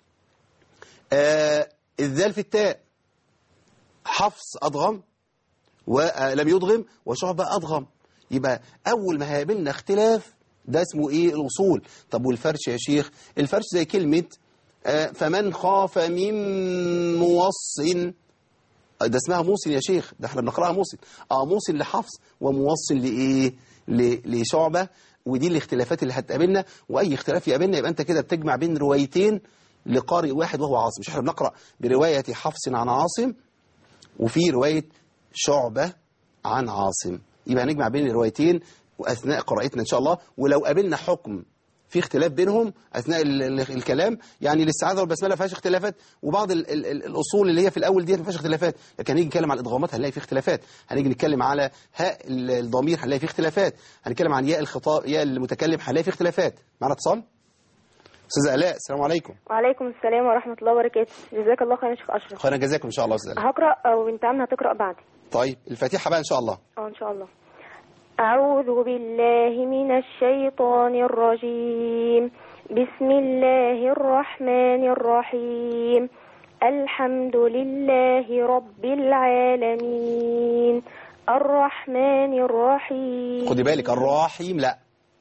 الذال في التاء، حفص أضغم ولم يضغم، وشعبة أضغم. يبقى أول ما هيقابلنا اختلاف ده اسمه إيه؟ الأصول. طب والفرش يا شيخ؟ الفرش زي كلمة فمن خاف من موص، ده اسمها موصل يا شيخ، ده احنا بنقرأها موصل. موصل لحفص وموصل لإيه؟ لشعبة. ودي الاختلافات اللي هتقابلنا، وأي اختلاف يقابلنا يبقى أنت كده بتجمع بين روايتين لقارئ واحد وهو عاصم. مش احنا بنقرأ برواية حفص عن عاصم وفي رواية شعبة عن عاصم، يبقى نجمع بين الروايتين وأثناء قراءتنا إن شاء الله. ولو قابلنا حكم في اختلاف بينهم أثناء الكلام، يعني الاستعاذة والبسملة ما فيهاش اختلافات، وبعض الأصول اللي هي في الأول دي ما فيهاش اختلافات، لكن هنيجي نتكلم على الإدغامات هنلاقي فيه اختلافات، هنيجي نتكلم على هاء الضمير هنلاقي فيه اختلافات، هنتكلم عن ياء الخطاب ياء المتكلم هنلاقي فيه اختلافات. معنا اتصال؟ أستاذة آلاء، السلام عليكم. وعليكم السلام ورحمة الله وبركاته. جزاك الله خير يا شيخ أشرف. خيرا جزاكم إن شاء الله. أستاذة آلاء هقرأ أو بنت عمي هتقرأ بعدي. طيب الفاتحة بقى إن شاء الله. إن شاء الله. أعوذ بالله من الشيطان الرجيم. بسم الله الرحمن الرحيم. الحمد لله رب العالمين الرحمن الرحيم. خدي بالك الرحيم لا،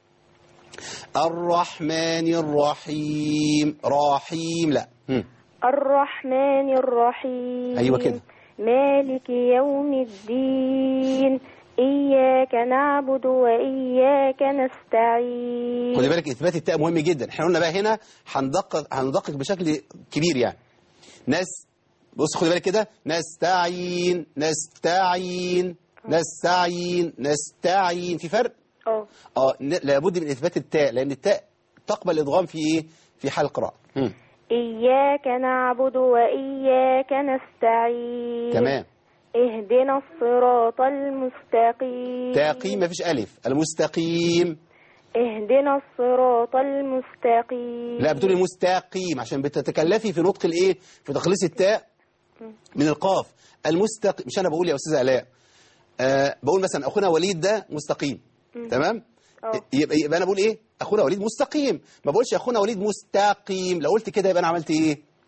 الرحمن الرحيم، رحيم لا. الرحمن الرحيم. أيوة كده. مالك يوم الدين إياك نعبد وإياك نستعين. خدي بالك إثبات التاء مهم جدا. احنا قلنا بقى هنا هندقق بشكل كبير يعني. بص خدي بالك كده، نستعين نستعين نستعين نستعين، في فرق؟ لابد من إثبات التاء، لأن التاء تقبل إدغام في إيه؟ في حال القراءة. إياك نعبد وإياك نستعين. تمام. اهدنا الصراط المستقيم. تقيم مفيش ألف، المستقيم. اهدنا الصراط المستقيم. لا بتقولي المستقيم عشان بتتكلفي في نطق الإيه؟ في تخليص التاء من القاف. المستقيم مش أنا بقول يا أستاذة آلاء، بقول مثلا أخونا وليد ده مستقيم. تمام؟ يبقى أنا بقول إيه؟ أخونا وليد مستقيم، ما بقولش أخونا وليد مستقيم. لو قلت كده يبقى أنا عملت إيه؟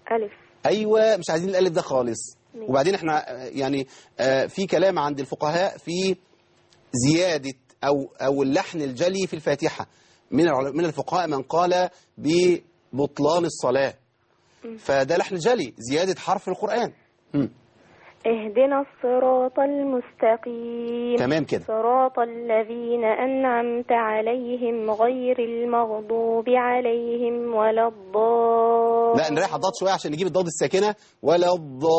ألف. ايوه، مش عايزين الالف ده خالص. وبعدين احنا يعني في كلام عند الفقهاء في زيادة او اللحن الجلي في الفاتحة. من الفقهاء من قال ببطلان الصلاة، فده لحن جلي، زيادة حرف القرآن. اهدنا الصراط المستقيم. تمام كده. صراط الذين أنعمت عليهم غير المغضوب عليهم ولا الضالين. لا، نريح الضاد شوية عشان نجيب الضاد الساكنة. ولا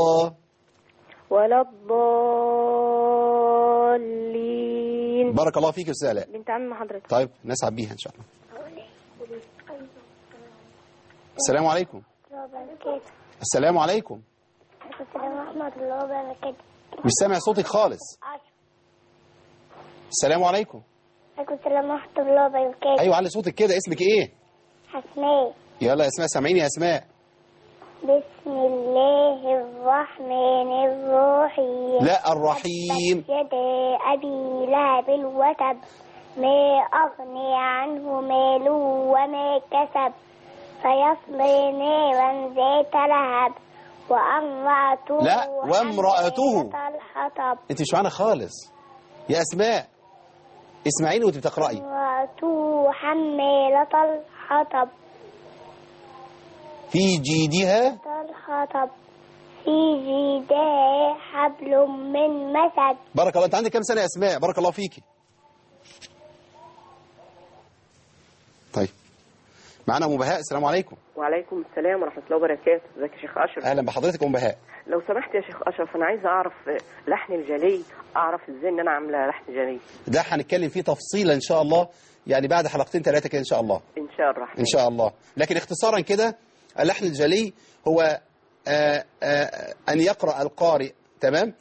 الضالين. بارك الله فيك يا أستاذ آلاء. بنت عم حضرتك. طيب نسعد بيها إن شاء الله. السلام عليكم. السلام عليكم. السلام ورحمة الله وبركاته. مش سامع صوتك خالص. السلام عليكم. عليكم السلام ورحمة الله وبركاته. أيوة، علي صوتك كده. اسمك إيه؟ أسماء. يلا يا أسماء، سامعيني يا أسماء. بسم الله الرحمن الرحيم. لا، الرحيم. يدا أبي لهب وتب ما أغني عنه ماله وما كسب سيصلي نارا ذات لهب وامرأته. لا، وامرأته. الحطب. انت مش معانا خالص يا اسماء، اسمعيني وانت بتقرأي. امرأته حمالة الحطب. في جيدها. الحطب. في جيدها حبل من مسد. بارك الله. انت عندك كام سنة يا اسماء؟ بارك الله فيكي. طيب معانا ام بهاء. السلام عليكم. وعليكم السلام ورحمة الله وبركاته. ازيك يا شيخ أشرف؟ اهلا بحضرتك ام بهاء. لو سمحت يا شيخ أشرف، أنا عايزة أعرف لحن الجلي، أعرف إزاي إن أنا عاملة لحن جلي. ده هنتكلم فيه تفصيلا إن شاء الله، يعني بعد حلقتين 3 كده إن شاء الله. إن شاء الله. إن شاء الله. لكن اختصارا كده، اللحن الجلي هو أن يقرأ القارئ تمام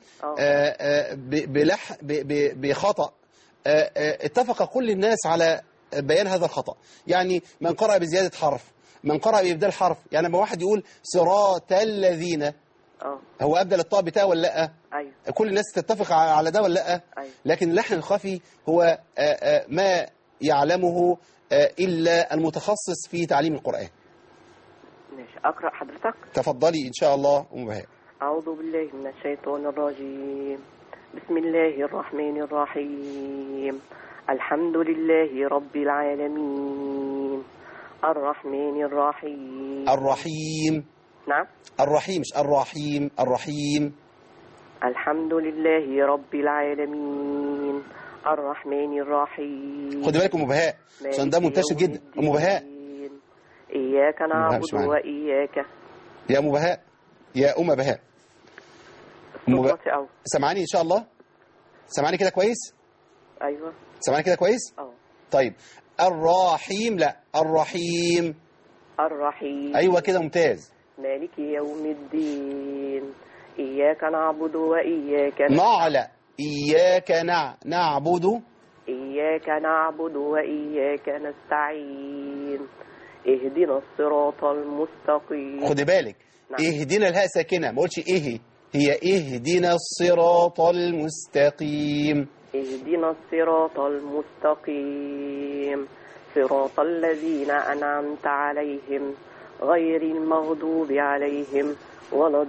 بخطأ اتفق كل الناس على بيان هذا الخطأ. يعني من قرأ بزيادة حرف، من قرأ بإبدال حرف. يعني لما واحد يقول صراط الذين، هو أبدل الطاء بتاء ولا لأ؟ أيوة. كل الناس تتفق على ده ولا لأ؟ أيوة. لكن اللحن الخفي هو ما يعلمه إلا المتخصص في تعليم القرآن. ماشي، أقرأ حضرتك؟ تفضلي إن شاء الله أم بهاء. أعوذ بالله من الشيطان الرجيم. بسم الله الرحمن الرحيم. الحمد لله رب العالمين الرحمن الرحيم. الرحيم. نعم. الرحيم مش الرحيم. الرحيم. الحمد لله رب العالمين الرحمن الرحيم. خدي بالك أم بهاء عشان ده منتشر جدا. أم بهاء. إياك نعبد وإياك. يا أم بهاء، يا أم بهاء. سمعاني إن شاء الله؟ سمعاني كده كويس؟ أيوة. سمعاني كده كويس؟ طيب الرحيم. لا، الرحيم. الرحيم. أيوة كده ممتاز. مالك يوم الدين إياك نعبد وإياك لا، إياك نعبد. إياك نعبد وإياك نستعين اهدنا الصراط المستقيم. خدي بالك. نعم. اهدنا الهاء ساكنة، ما قلتش إيه هي. اهدنا الصراط المستقيم. اهدنا الصراط المستقيم صراط الذين أنعمت عليهم غير المغضوب عليهم ولا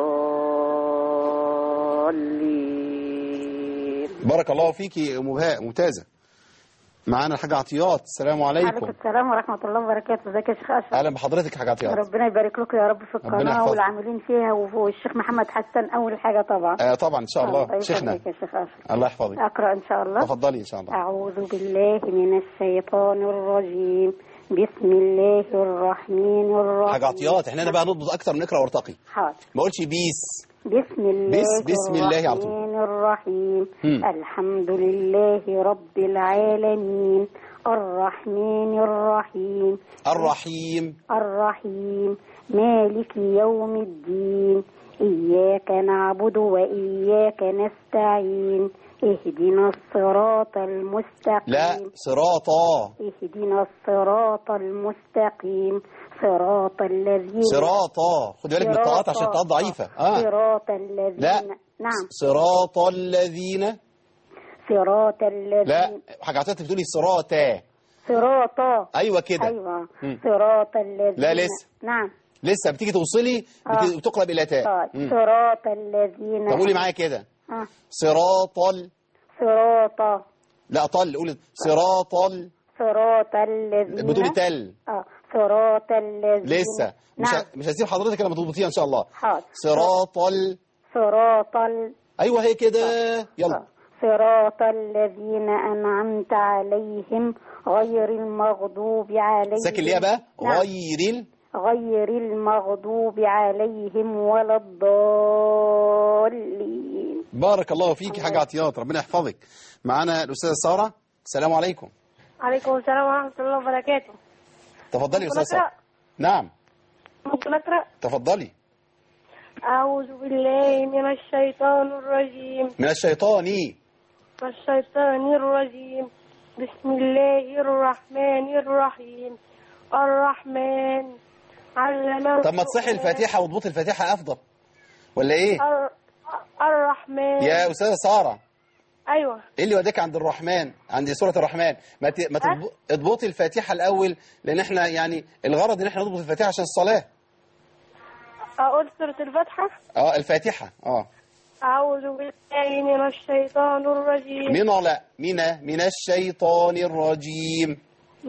الضالين. بارك الله فيكي أم بهاء، ممتازة. معانا الحاجة عطيات. السلام عليكم. وعليكم السلام ورحمة الله وبركاته. ازيك يا شيخ أشرف؟ أهلا بحضرتك يا حاجة عطيات. ربنا يبارك لكم يا رب في القناة والعاملين فيها، والشيخ محمد حسن أول حاجة طبعا. طبعا إن شاء الله. شيخنا يا شيخ أشرف. الله يحفظك. أقرأ إن شاء الله. تفضلي إن شاء الله. أعوذ بالله من الشيطان الرجيم. بسم الله الرحمن الرحيم. حاجة عطيات، احنا بقى نضبط أكتر من نقرأ ورتقي. حاضر. ما قلتش بيس. بسم الله الرحمن الرحيم. الحمد لله رب العالمين الرحمن الرحيم. الرحيم مالك يوم الدين إياك نعبد وإياك نستعين اهدنا الصراط المستقيم. لا، صراطا. اهدنا الصراط المستقيم صراط الذين. صراطا، خد بالك من الطاعات عشان الطاعات ضعيفة. صراط الذين. لا. نعم. صراط الذين. صراط الذين. لا، حاجة عطيات بتقولي صراطا. صراطا. أيوة كده. أيوة. صراط الذين. لا لسه. نعم. لسه بتيجي توصلي بتقلب الى تاء. صراط الذين. طب قولي معايا كده. صراط لا طل، قولي صراط الذين بدون تل. صراط الذين. لسه مش هسيب حضرتك لما تضبطيها ان شاء الله. حاضر. صراط ايوه هي كده. يلا. صراط الذين أنعمت عليهم غير المغضوب عليهم. ساكن ليه بقى؟ غير المغضوب عليهم ولا الضالين. بارك الله فيك حاجة عطيات، ربنا يحفظك. معانا الأستاذة سارة. السلام عليكم. عليكم السلام ورحمة الله وبركاته. تفضلي يا أستاذة سارة. نعم ممكن أقرأ؟ تفضلي. أعوذ بالله من الشيطان الرجيم. من الشيطان الرجيم. بسم الله الرحمن الرحيم. الرحمن علم. طب ما تصحي الفاتحة واضبط الفاتحة أفضل ولا إيه؟ الرحمن. يا أستاذة سارة. أيوة. إيه اللي وداك عند الرحمن، عند سورة الرحمن؟ ما اضبطي الفاتحة الأول، لأن إحنا يعني الغرض إن إحنا نضبط الفاتحة عشان الصلاة. أقول سورة الفاتحة؟ الفاتحة. أعوذ بالله من الشيطان الرجيم. من الشيطان الرجيم.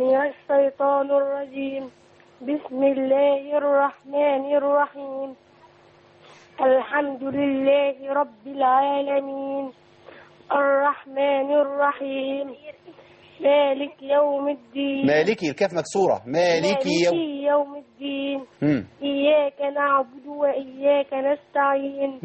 بسم الله الرحمن الرحيم. الحمد لله رب العالمين. الرحمن الرحيم. مالك يوم الدين. مالكي الكاف مكسورة. مالكي يوم الدين. إياك نعبد وإياك نستعين.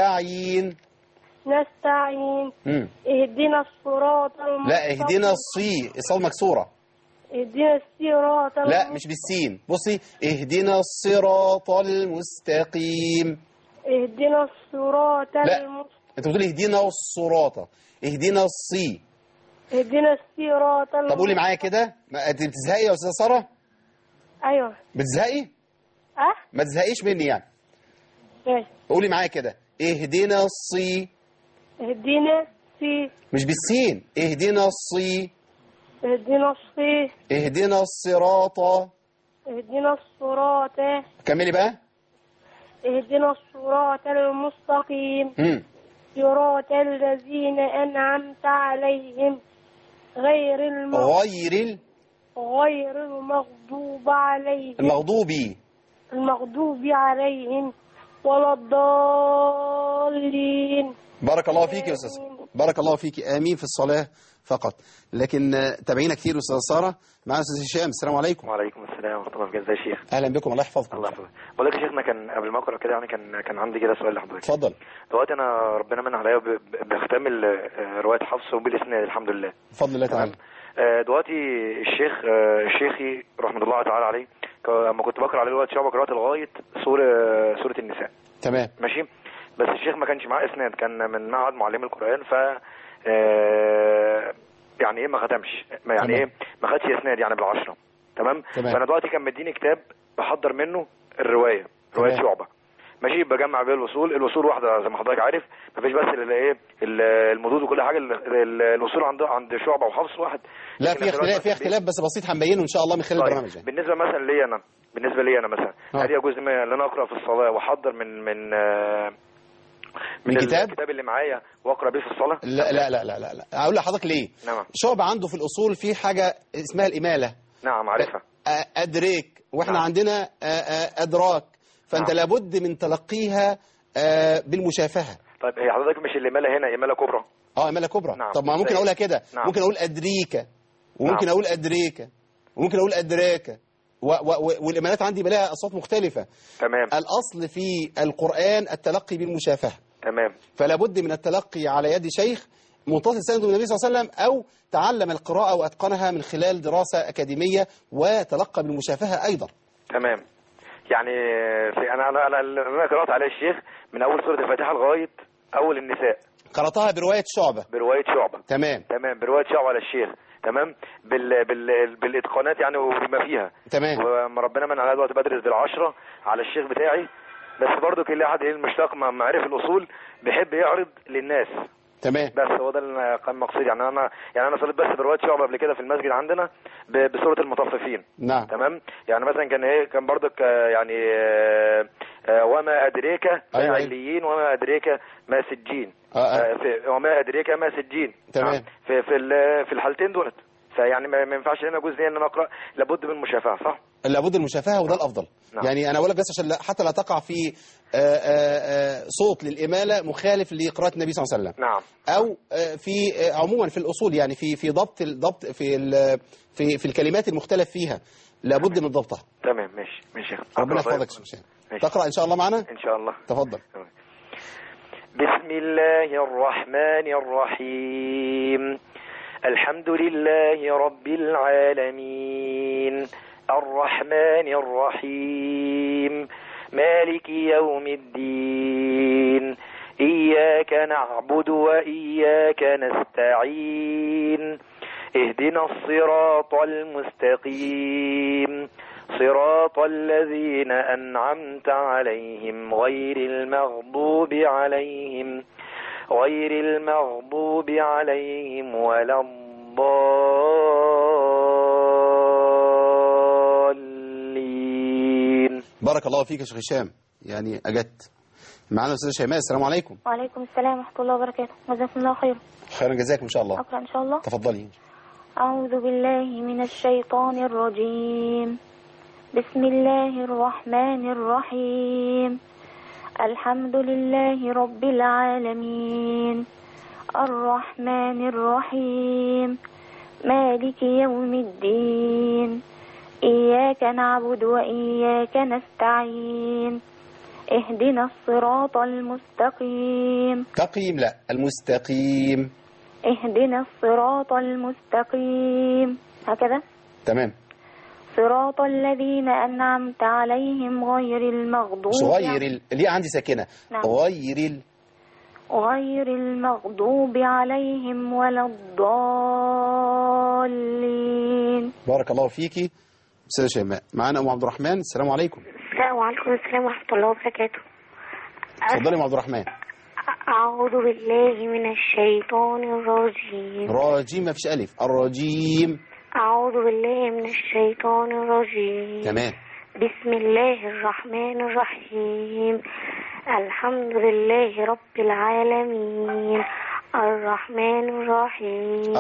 اهدنا الصراط المستقيم. لا اهدنا الصاد مكسورة. اهدنا الصراط لا مش بالسين، بصي اهدنا الصراط المستقيم. اهدنا الصراط لا انت بتقولي اهدنا الصراط، اهدنا اهدنا الصراط. طب قولي معايا كده. انت بتزهقي يا استاذه ساره؟ ايوه. بتزهقي؟ ما تزهقيش مني يعني. قولي معايا كده. اهدنا اهدنا مش بالسين. اهدنا اهدنا الصراط. كملي بقى. اهدنا الصراط المستقيم. صراط الذين أنعمت عليهم غير المغضوب عليهم ولا الضالين. بارك الله فيك يا أستاذ. بارك الله فيك. آمين في الصلاة فقط. لكن تابعينا كتير أستاذ سارة. معنا أستاذ هشام. السلام عليكم. وعليكم السلام ورحمة الله وبركاته. ازي يا شيخ؟ أهلا بكم. الله يحفظكم. الله يحفظك. بقول لك يا شيخنا، كان قبل ما أقرأ كده يعني كان عندي كده سؤال لحضرتك. اتفضل. دلوقتي أنا ربنا من عليا بختمل رواية حفص وبالإسناد الحمد لله. بفضل الله تعالى. دلوقتي الشيخي رحمة الله تعالى عليه لما كنت بقرأ عليه دلوقتي شعب قراءة لغاية سورة النساء. تمام. ماشي. بس الشيخ ما كانش معاه إسناد، كان من معهد معلم القرآن، ف يعني ايه ما ختمش، يعني ايه ما خدش اسناد يعني بالعشرة. تمام. فانا دلوقتي كان مديني كتاب بحضر منه روايه شعبة. ماشي. بجمع بيه الوصول واحده زي ما حضرتك عارف، ما فيش بس ايه المدود وكل حاجه. الوصول عند شعبة وحفص واحد. لا في اختلاف بس بسيط هنبينه ان شاء الله من خلال البرنامج. بالنسبه مثلا لي انا مثلا هل يجوز ان انا اقرا في الصلاه واحضر من الكتاب اللي معايا واقرا بيه في الصلاه؟ لا لا لا لا لا. اقول لحضرتك ليه. نعم. شعبة عنده في الاصول في حاجه اسمها الاماله. نعم عارفها. ادريك، واحنا عندنا ادراك، فانت لابد من تلقيها بالمشافهه. طيب هي حضرتك مش الاماله هنا اماله كبرى؟ اماله كبرى. نعم. طب ما ممكن اقولها كده. نعم. ممكن اقول ادريك، وممكن اقول ادريك، وممكن اقول ادراك، والامالات عندي بلاها اصوات مختلفه. تمام. الاصل في القران التلقي بالمشافهه. تمام. فلا بد من التلقي على يد شيخ متصل سند بالنبي صلى الله عليه وسلم، او تعلم القراءه واتقنها من خلال دراسه اكاديميه وتلقى بالمشافهه ايضا. تمام. يعني انا قرات عليه الشيخ من اول سوره الفاتحه لغايه اول النساء. قراتها بروايه شعبة. تمام. بروايه شعبة على الشيخ. تمام. بالاتقانات يعني وبما فيها. تمام. وربنا من على دلوقتي بدرس بالعشرة على الشيخ بتاعي، بس برضو كل احد المشتاق مع معرفة الاصول بيحب يعرض للناس. تمام. بس هو ده اللي كان مقصود. يعني انا صليت بس بروايه شعبه قبل كده في المسجد عندنا بسوره المطففين. نعم. تمام. يعني مثلا كان برضك يعني وما ادريك ما عليين وما ادريك ما سجين. وما ادريك ما سجين. تمام. في الحالتين دولت، فيعني ما ينفعش لنا جزء ان انا اقرا، لابد من المشافهه، صح؟ لابد من المشافهه، وده الافضل. نعم. يعني انا اقول لك بس عشان حتى لا تقع في صوت للاماله مخالف لقراءه النبي صلى الله عليه وسلم. نعم. او في عموما في الاصول، يعني في ضبط في الكلمات المختلف فيها، لابد من ضبطها. تمام. ماشي. ربنا يحفظك يا شيخ. تقرا ان شاء الله معنا ان شاء الله. تفضل. بسم الله الرحمن الرحيم. الحمد لله رب العالمين الرحمن الرحيم مالك يوم الدين إياك نعبد وإياك نستعين اهدنا الصراط المستقيم صراط الذين أنعمت عليهم غير المغضوب عليهم ولا الضالين. بارك الله فيك يا شيخ هشام، يعني أجدت. معنا أستاذ شيماء. السلام عليكم. وعليكم السلام ورحمة الله وبركاته. جزاكم الله خير. خيرا جزاكم إن شاء الله. أقرأ إن شاء الله. تفضلي. أعوذ بالله من الشيطان الرجيم. بسم الله الرحمن الرحيم. الحمد لله رب العالمين الرحمن الرحيم مالك يوم الدين إياك نعبد وإياك نستعين اهدنا الصراط المستقيم. تقيم لا المستقيم. اهدنا الصراط المستقيم. هكذا. تمام. صراط الذين أنعمت عليهم غير المغضوب. اللي عندي ساكنة. نعم. غير المغضوب عليهم ولا الضالين. بارك الله فيكي أستاذة شيماء. معانا أم عبد الرحمن. السلام عليكم. وعليكم السلام ورحمة الله وبركاته. تفضلي يا عبد الرحمن. أعوذ بالله من الشيطان الرجيم. راجيم ما فيش ألف. الرجيم. أعوذ بالله من الشيطان الرجيم. تمام. بسم الله الرحمن الرحيم. الحمد لله رب العالمين الرحمن الرحيم.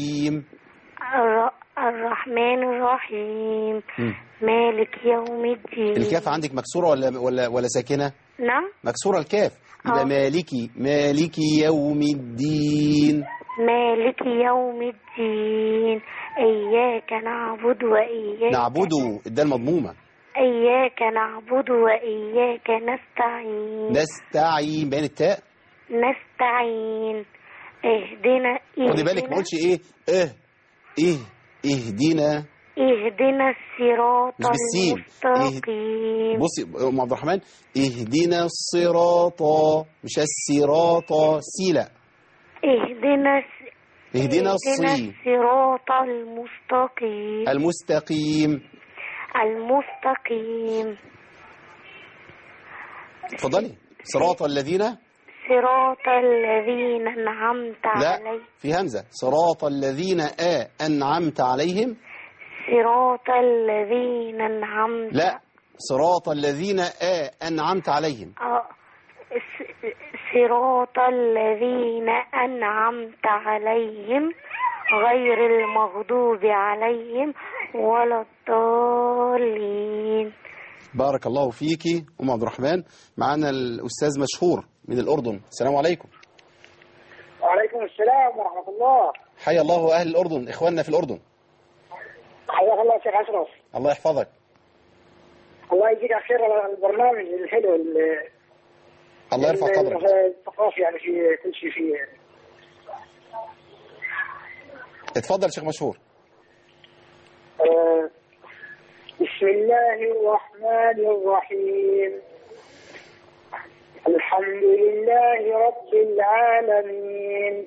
الرحمن الرحيم مالك يوم الدين. الكاف عندك مكسورة ولا ساكنة؟ نعم مكسورة الكاف. يبقى مالكي يوم الدين. مالك يوم الدين إياك نعبد وإياك الدال مضمومة. إياك نعبد وإياك نستعين بين التاء. نستعين اهدنا. خدي بالك ما قلتش اهدنا الصراط المستقيم. بصي ام عبد الرحمن، اهدنا الصراط مش الصراط سيلا. اهدنا الصراط المستقيم. اتفضلي. صراط الذين أنعمت عليهم. لا في همزة. صراط الذين أنعمت عليهم. صراط الذين أنعمت. لا صراط الذين أنعمت عليهم. صراط الذين أنعمت عليهم غير المغضوب عليهم ولا الضالين. بارك الله فيكي أم عبد الرحمن. معنا الأستاذ مشهور من الأردن. السلام عليكم. وعليكم السلام ورحمة الله. حيا الله أهل الأردن، إخواننا في الأردن. حياك الله شيخ أشرف. الله يحفظك. الله يجزيك خير على البرنامج الحلو. الله يرفع قدرك. الثقافي يعني في كل شيء فيه. اتفضل شيخ مشهور. بسم الله الرحمن الرحيم. الحمد لله رب العالمين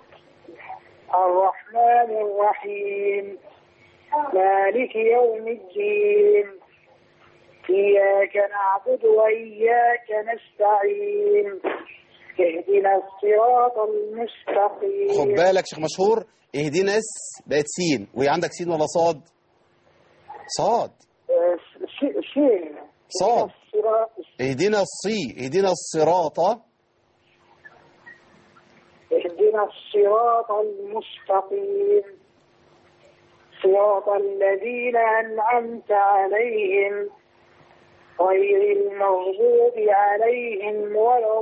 الرحمن الرحيم مالك يوم الدين إياك نعبد وإياك نستعين اهدنا الصراط المستقيم. خد بالك شيخ مشهور، اهدنا بقت سين، وهي عندك سين ولا صاد؟ صاد. شين. صاد. اهدنا الصراط. اهدنا الصراط المستقيم صراط الذين أنعمت عليهم غير المغضوب عليهم ولا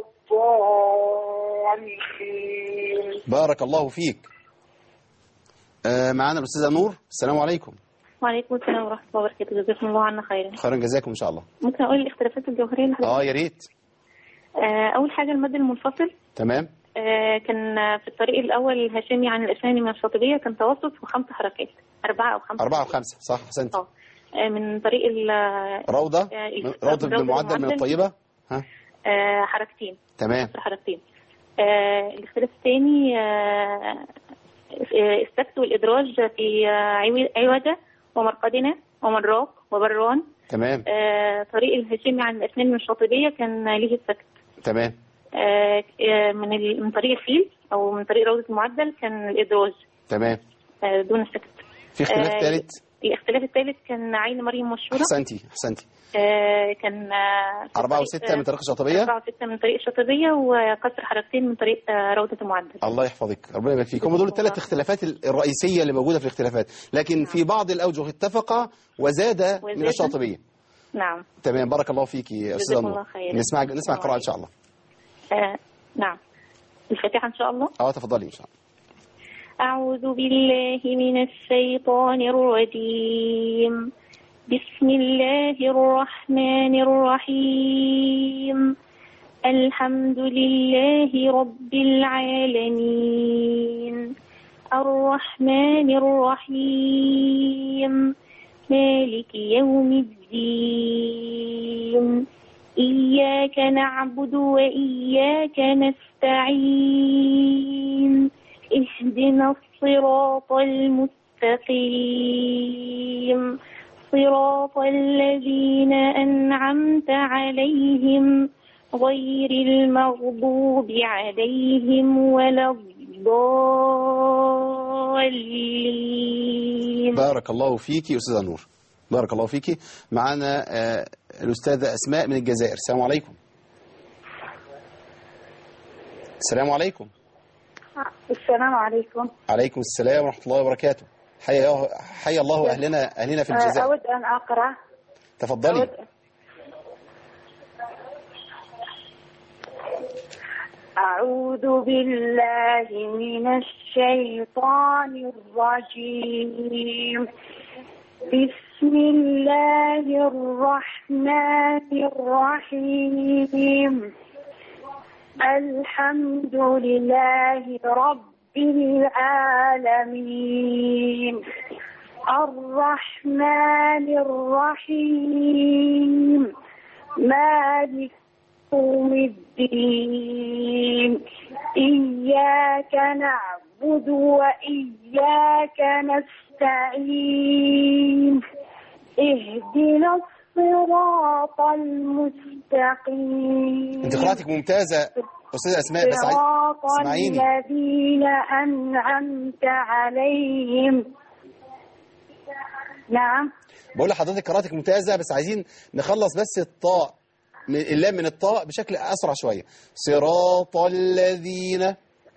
الضالين. بارك الله فيك. معانا الأستاذة نور. السلام عليكم. وعليكم السلام ورحمة الله وبركاته. جزاكم الله عنا خيرا. خيرا جزاكم إن شاء الله. ممكن أقول الاختلافات الجوهرية اللي حضرتك؟ يا ريت. أول حاجة المد المنفصل. تمام. كان في الطريق الأول الهاشمي عن الأسنان من الشاطبية كان توسط و5 حركات، 4 أو 5 صح أحسنت. من طريق روضة بن المعدل من الطيبة حركتين. تمام. حركتين. الاختلاف الثاني السكت والإدراج في عوجة ومرقدنا ومراق وبران. تمام. طريق الهاشمي عن الأسنان من الشاطبية كان ليه السكت. تمام. من طريق الفيل أو من طريق روضة المعدل كان الإدراج. تمام. دون السكت. في اختلاف ثالث. الاختلاف الثالث كان عين مريم مشهورة. أحسنتي. كان 4 و6 من طريق الشاطبية. 4 و6 من طريق الشاطبية وكسر حركتين من طريق روضة المعدل. الله يحفظك، ربنا يبارك فيك. هم دول الثلاث اختلافات الرئيسية اللي موجودة في الاختلافات، لكن في بعض الأوجه اتفق وزاد من الشاطبية. نعم. تمام. بارك الله فيك يا أستاذة نور. نسمع القراءة إن شاء الله. نعم. الفاتحة إن شاء الله. تفضلي إن شاء الله. أعوذ بالله من الشيطان الرجيم. بسم الله الرحمن الرحيم. الحمد لله رب العالمين الرحمن الرحيم مالك يوم الدين إياك نعبد وإياك نستعين اهدنا الصراط المستقيم صراط الذين أنعمت عليهم غير المغضوب عليهم ولا الضالين. بارك الله فيك يا أستاذة نور، بارك الله فيك. معنا الأستاذة أسماء من الجزائر. السلام عليكم. السلام عليكم. السلام عليكم. عليكم السلام ورحمة الله وبركاته. حيا الله أهلنا في الجزائر. أود أن أقرأ. تفضلي. أعوذ بالله من الشيطان الرجيم. بسم الله الرحمن الرحيم. الحمد لله رب العالمين الرحمن الرحيم مالك يوم الدين إياك نعبد وإياك نستعين اهدنا الصراط المستقيم. انت قراءتك ممتازة أستاذة أسماء، بس اسمعيني. صراط الذين أنعمت عليهم. نعم بقول لحضرتك قراءتك ممتازة، بس عايزين نخلص بس الطاء اللام من الطاء بشكل أسرع شوية. صراط الذين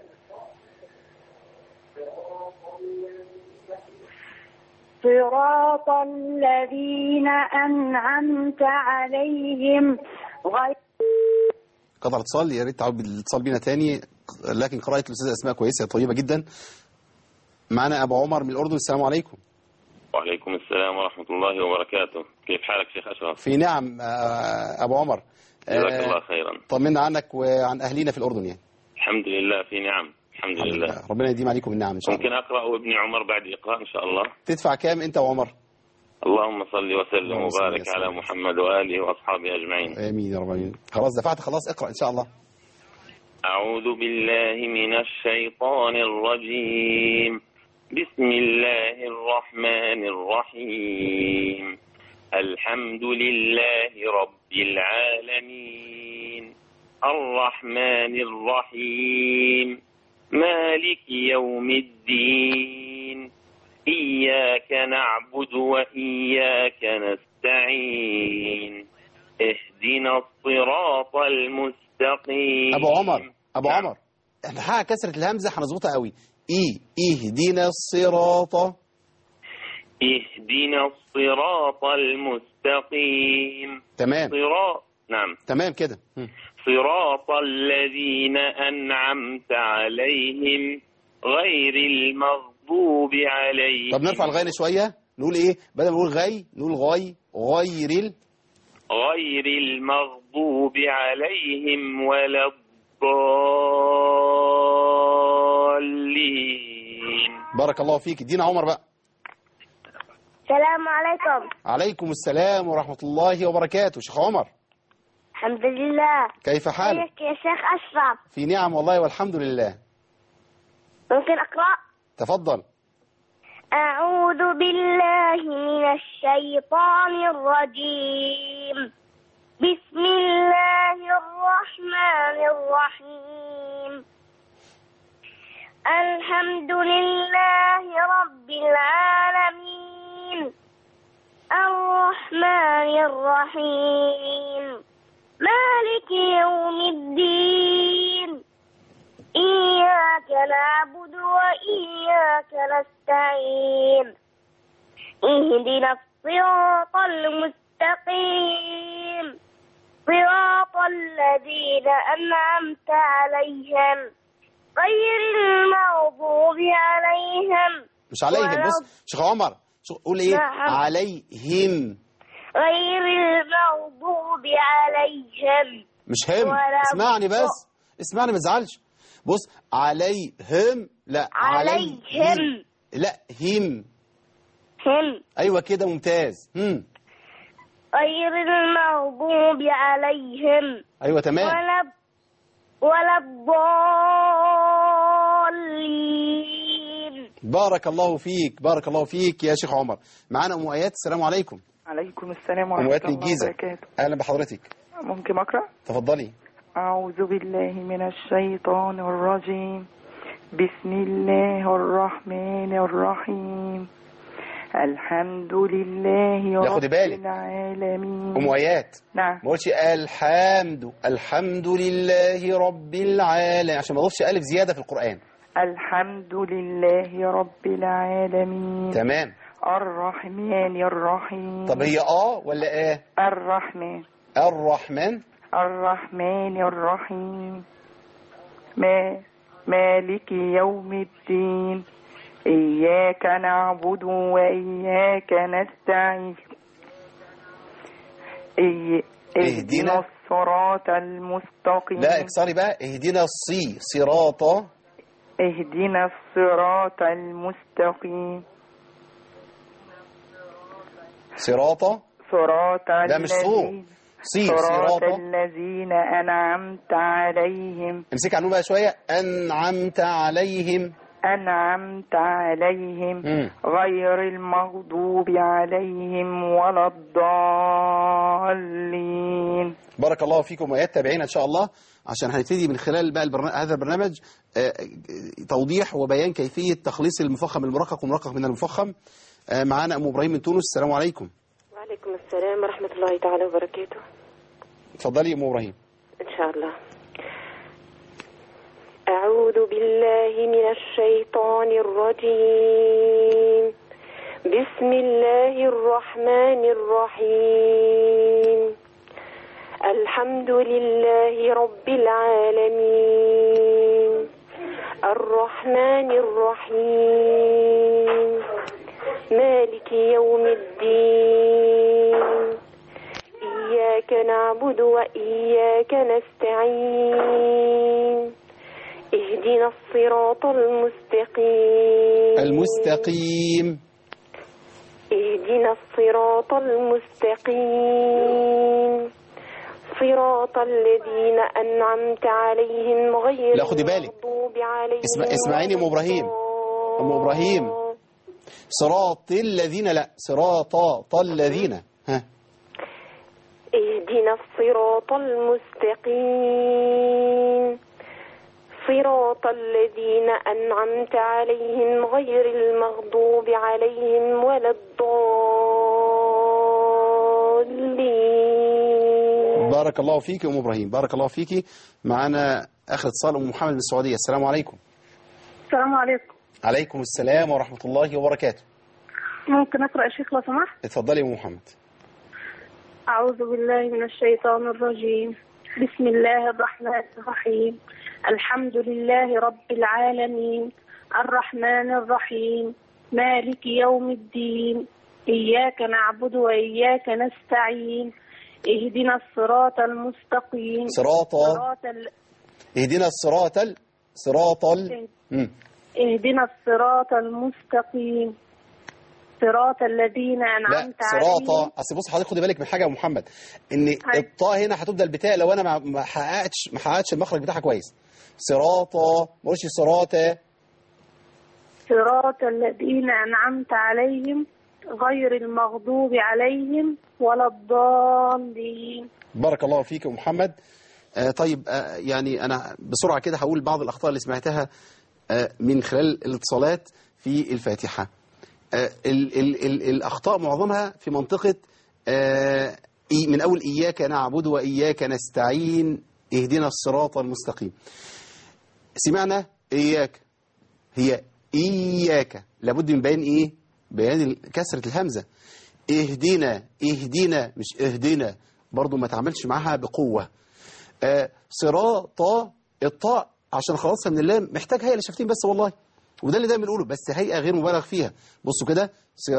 صراط الذين أنعمت عليهم غير. قطع الاتصال، يا ريت تعود بالاتصال بينا تاني، لكن قراءة الأستاذة أسماء كويسة طيبة جدا. معنا أبو عمر من الأردن. السلام عليكم. وعليكم السلام ورحمة الله وبركاته. كيف حالك شيخ أشرف؟ في نعم أبو عمر. جزاك الله خيرا. طمنا عنك وعن أهلنا في الأردن يعني. الحمد لله في نعم. الحمد لله. ربنا يديم عليكم النعم إن شاء الله. ممكن أقرأ وابني عمر بعد إقراء إن شاء الله؟ تدفع كام أنت وعمر؟ اللهم صل وسلم وبارك على محمد وآله وأصحابه أجمعين. آمين يا رب العالمين. خلاص دفعت، خلاص اقرأ إن شاء الله. أعوذ بالله من الشيطان الرجيم. بسم الله الرحمن الرحيم. الحمد لله رب العالمين الرحمن الرحيم مالك يوم الدين إياك نعبد وإياك نستعين اهدنا الصراط المستقيم. أبو عمر احنا حقق كسرة الهمزة هنظبطها قوي. اهدنا الصراط. اهدنا الصراط المستقيم. تمام. نعم تمام كده. صراط الذين أنعمت عليهم غير المغضوب عليهم. طب نرفع الغين شوية، نقول ايه بدل ما نقول غي نقول غي غير المغضوب عليهم ولا الضالين. بارك الله فيك. ادينا عمر بقى. السلام عليكم. عليكم السلام ورحمة الله وبركاته. شيخ عمر. الحمد لله. كيف حالك يا شيخ أشرف؟ في نعم والله والحمد لله. ممكن أقرأ؟ تفضل. أعوذ بالله من الشيطان الرجيم. بسم الله الرحمن الرحيم. الحمد لله رب العالمين الرحمن الرحيم مالك يوم الدين إياك نعبد وإياك نستعين اهدنا الصراط المستقيم صراط الذين أنعمت عليهم غير المغضوب عليهم. مش عليهم، بص شيخ عمر قول ايه؟ عليهم. غير المغضوب عليهم. مش هم، اسمعني بس، اسمعني ما تزعلش. بص عليهم، لا عليهم، لا هم. ايوه كده ممتاز. غير المغضوب عليهم. ايوه تمام. ولا الضالين. بارك الله فيك، بارك الله فيك يا شيخ عمر. معانا أم آيات. السلام عليكم. عليكم السلام ورحمة الله وبركاته. أهلا بحضرتك. ممكن أقرأ؟ تفضلي. أعوذ بالله من الشيطان الرجيم. بسم الله الرحمن الرحيم. الحمد لله رب العالمين. أم آيات. نعم. ما قلتش الحمد لله رب العالمين عشان ما اضيفش ألف زيادة في القرآن. الحمد لله رب العالمين. تمام. الرحمن الرحيم. طب هي ولا الرحمن. الرحمن الرحيم. مالك يوم الدين إياك نعبد وإياك نستعين اهدنا الصراط المستقيم. لا اكسري بقى. اهدنا صراط. اهدنا الصراط المستقيم. صراط. لا مش صراط الذين أنعمت عليهم. امسك عنه بقى شوية. أنعمت عليهم غير المغضوب عليهم ولا الضالين. بارك الله فيكم وآيات. تابعين إن شاء الله عشان هنبتدي من خلال بقى هذا البرنامج توضيح وبيان كيفية تخليص المفخم المرقق ومرقق من المفخم. معانا أم إبراهيم من تونس. السلام عليكم. وعليكم السلام ورحمة الله تعالى وبركاته. اتفضلي أم إبراهيم. إن شاء الله. أعوذ بالله من الشيطان الرجيم. بسم الله الرحمن الرحيم. الحمد لله رب العالمين الرحمن الرحيم مالك يوم الدين إياك نعبد وإياك نستعين اهدنا الصراط المستقيم. اهدنا الصراط المستقيم صراط الذين أنعمت عليهم غير المغضوب عليهم. اسمعيني أم إبراهيم. صراط الذين، لا صراط الذين. اهدنا الصراط المستقيم صراط الذين أنعمت عليهم غير المغضوب عليهم ولا الضالين. بارك الله فيك أم إبراهيم، بارك الله فيك. معنا آخر اتصال أم محمد من السعودية. السلام عليكم. السلام عليكم. عليكم السلام ورحمة الله وبركاته. ممكن أقرأ يا شيخ لو سمحت؟ اتفضلي يا أم محمد. أعوذ بالله من الشيطان الرجيم. بسم الله الرحمن الرحيم. الحمد لله رب العالمين الرحمن الرحيم مالك يوم الدين إياك نعبد وإياك نستعين اهدنا الصراط المستقيم اهدنا الصراط اهدنا الصراط المستقيم صراط الذين أنعمت عليهم. صراط، أصل بص حضرتك خدي بالك من حاجة يا محمد، إن الطاء هنا هتبدأ البتاء لو أنا ما حققتش المخرج بتاعها كويس. صراط، ما قولش صراط الذين أنعمت عليهم غير المغضوب عليهم ولا الضالين. بارك الله فيك يا محمد. طيب يعني أنا بسرعة كده هقول بعض الأخطاء اللي سمعتها من خلال الاتصالات في الفاتحة. الأخطاء معظمها في منطقة من أول إياك نعبد وإياك نستعين اهدنا الصراط المستقيم. سمعنا إياك، هي إياك، لابد من بيان إيه؟ بيان كسرة الهمزة. اهدنا مش اهدنا، برضو ما تعملش معاها بقوة. صراط، الطاء عشان خلاصها من اللام محتاج هيئة لشفتين بس والله، وده اللي دايما بنقوله، بس هيئة غير مبالغ فيها. بصوا كده،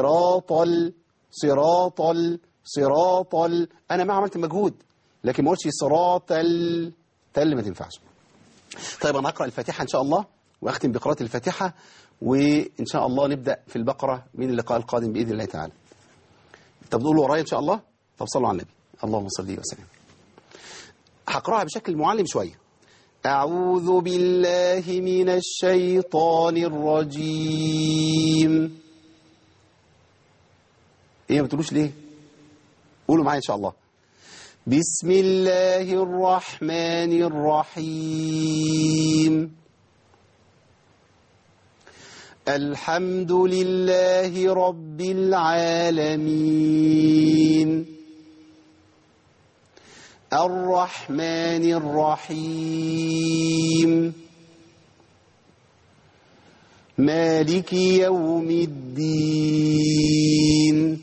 صراط أنا ما عملت مجهود، لكن ما قلتش صراط تل ما تنفعش. طيب أنا أقرأ الفاتحة إن شاء الله وأختم بقراءة الفاتحة، وإن شاء الله نبدأ في البقرة من اللقاء القادم بإذن الله تعالى. طب تقولوا ورايا إن شاء الله؟ طب صلوا على النبي. اللهم صل وسلم. هقرأها بشكل معلم شوية. أعوذ بالله من الشيطان الرجيم. إيه ما بتقولوش ليه؟ قولوا معايا إن شاء الله. بسم الله الرحمن الرحيم. الحمد لله رب العالمين الرحمن الرحيم مالك يوم الدين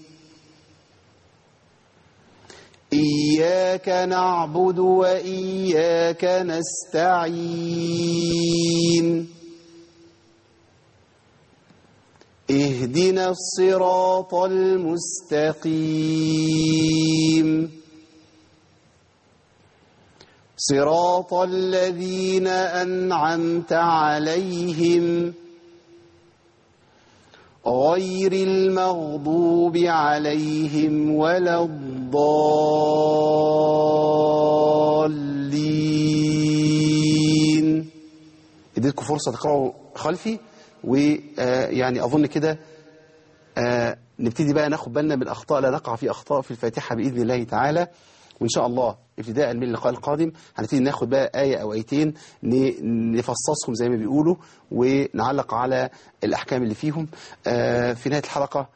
إياك نعبد وإياك نستعين اهدنا الصراط المستقيم صراط الذين أنعمت عليهم غير المغضوب عليهم ولا الضالين. اديتكم فرصة تقرأوا خلفي، ويعني أظن كده نبتدي بقى ناخد بالنا من الأخطاء، لا نقع في أخطاء في الفاتحة بإذن الله تعالى. وإن شاء الله ابتداء من اللقاء القادم هنبتدي ناخد بقى آية أو آيتين نفصصهم زي ما بيقولوا ونعلق على الأحكام اللي فيهم. في نهاية الحلقة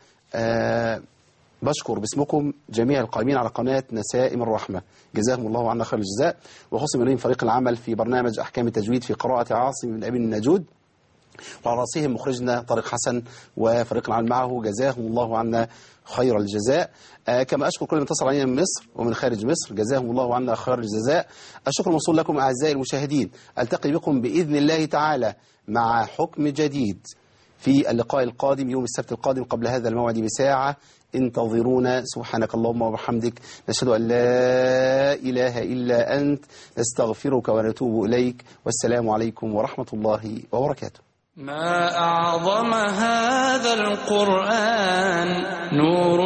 بشكر باسمكم جميع القائمين على قناة نسائم الرحمة، جزاهم الله عنا خير الجزاء، وخصم إليهم فريق العمل في برنامج أحكام التجويد في قراءة عاصم بن أبي النجود، وعلى رأسهم مخرجنا طارق حسن وفريق العمل معه، جزاهم الله عنا خير الجزاء. كما أشكر كل من اتصل علينا من مصر ومن خارج مصر، جزاهم الله عنا خير الجزاء. الشكر موصول لكم أعزائي المشاهدين. ألتقي بكم بإذن الله تعالى مع حكم جديد في اللقاء القادم يوم السبت القادم قبل هذا الموعد بساعة. انتظرونا. سبحانك اللهم وبحمدك، نشهد أن لا إله إلا أنت، نستغفرك ونتوب إليك، والسلام عليكم ورحمة الله وبركاته. ما أعظم هذا القرآن، نور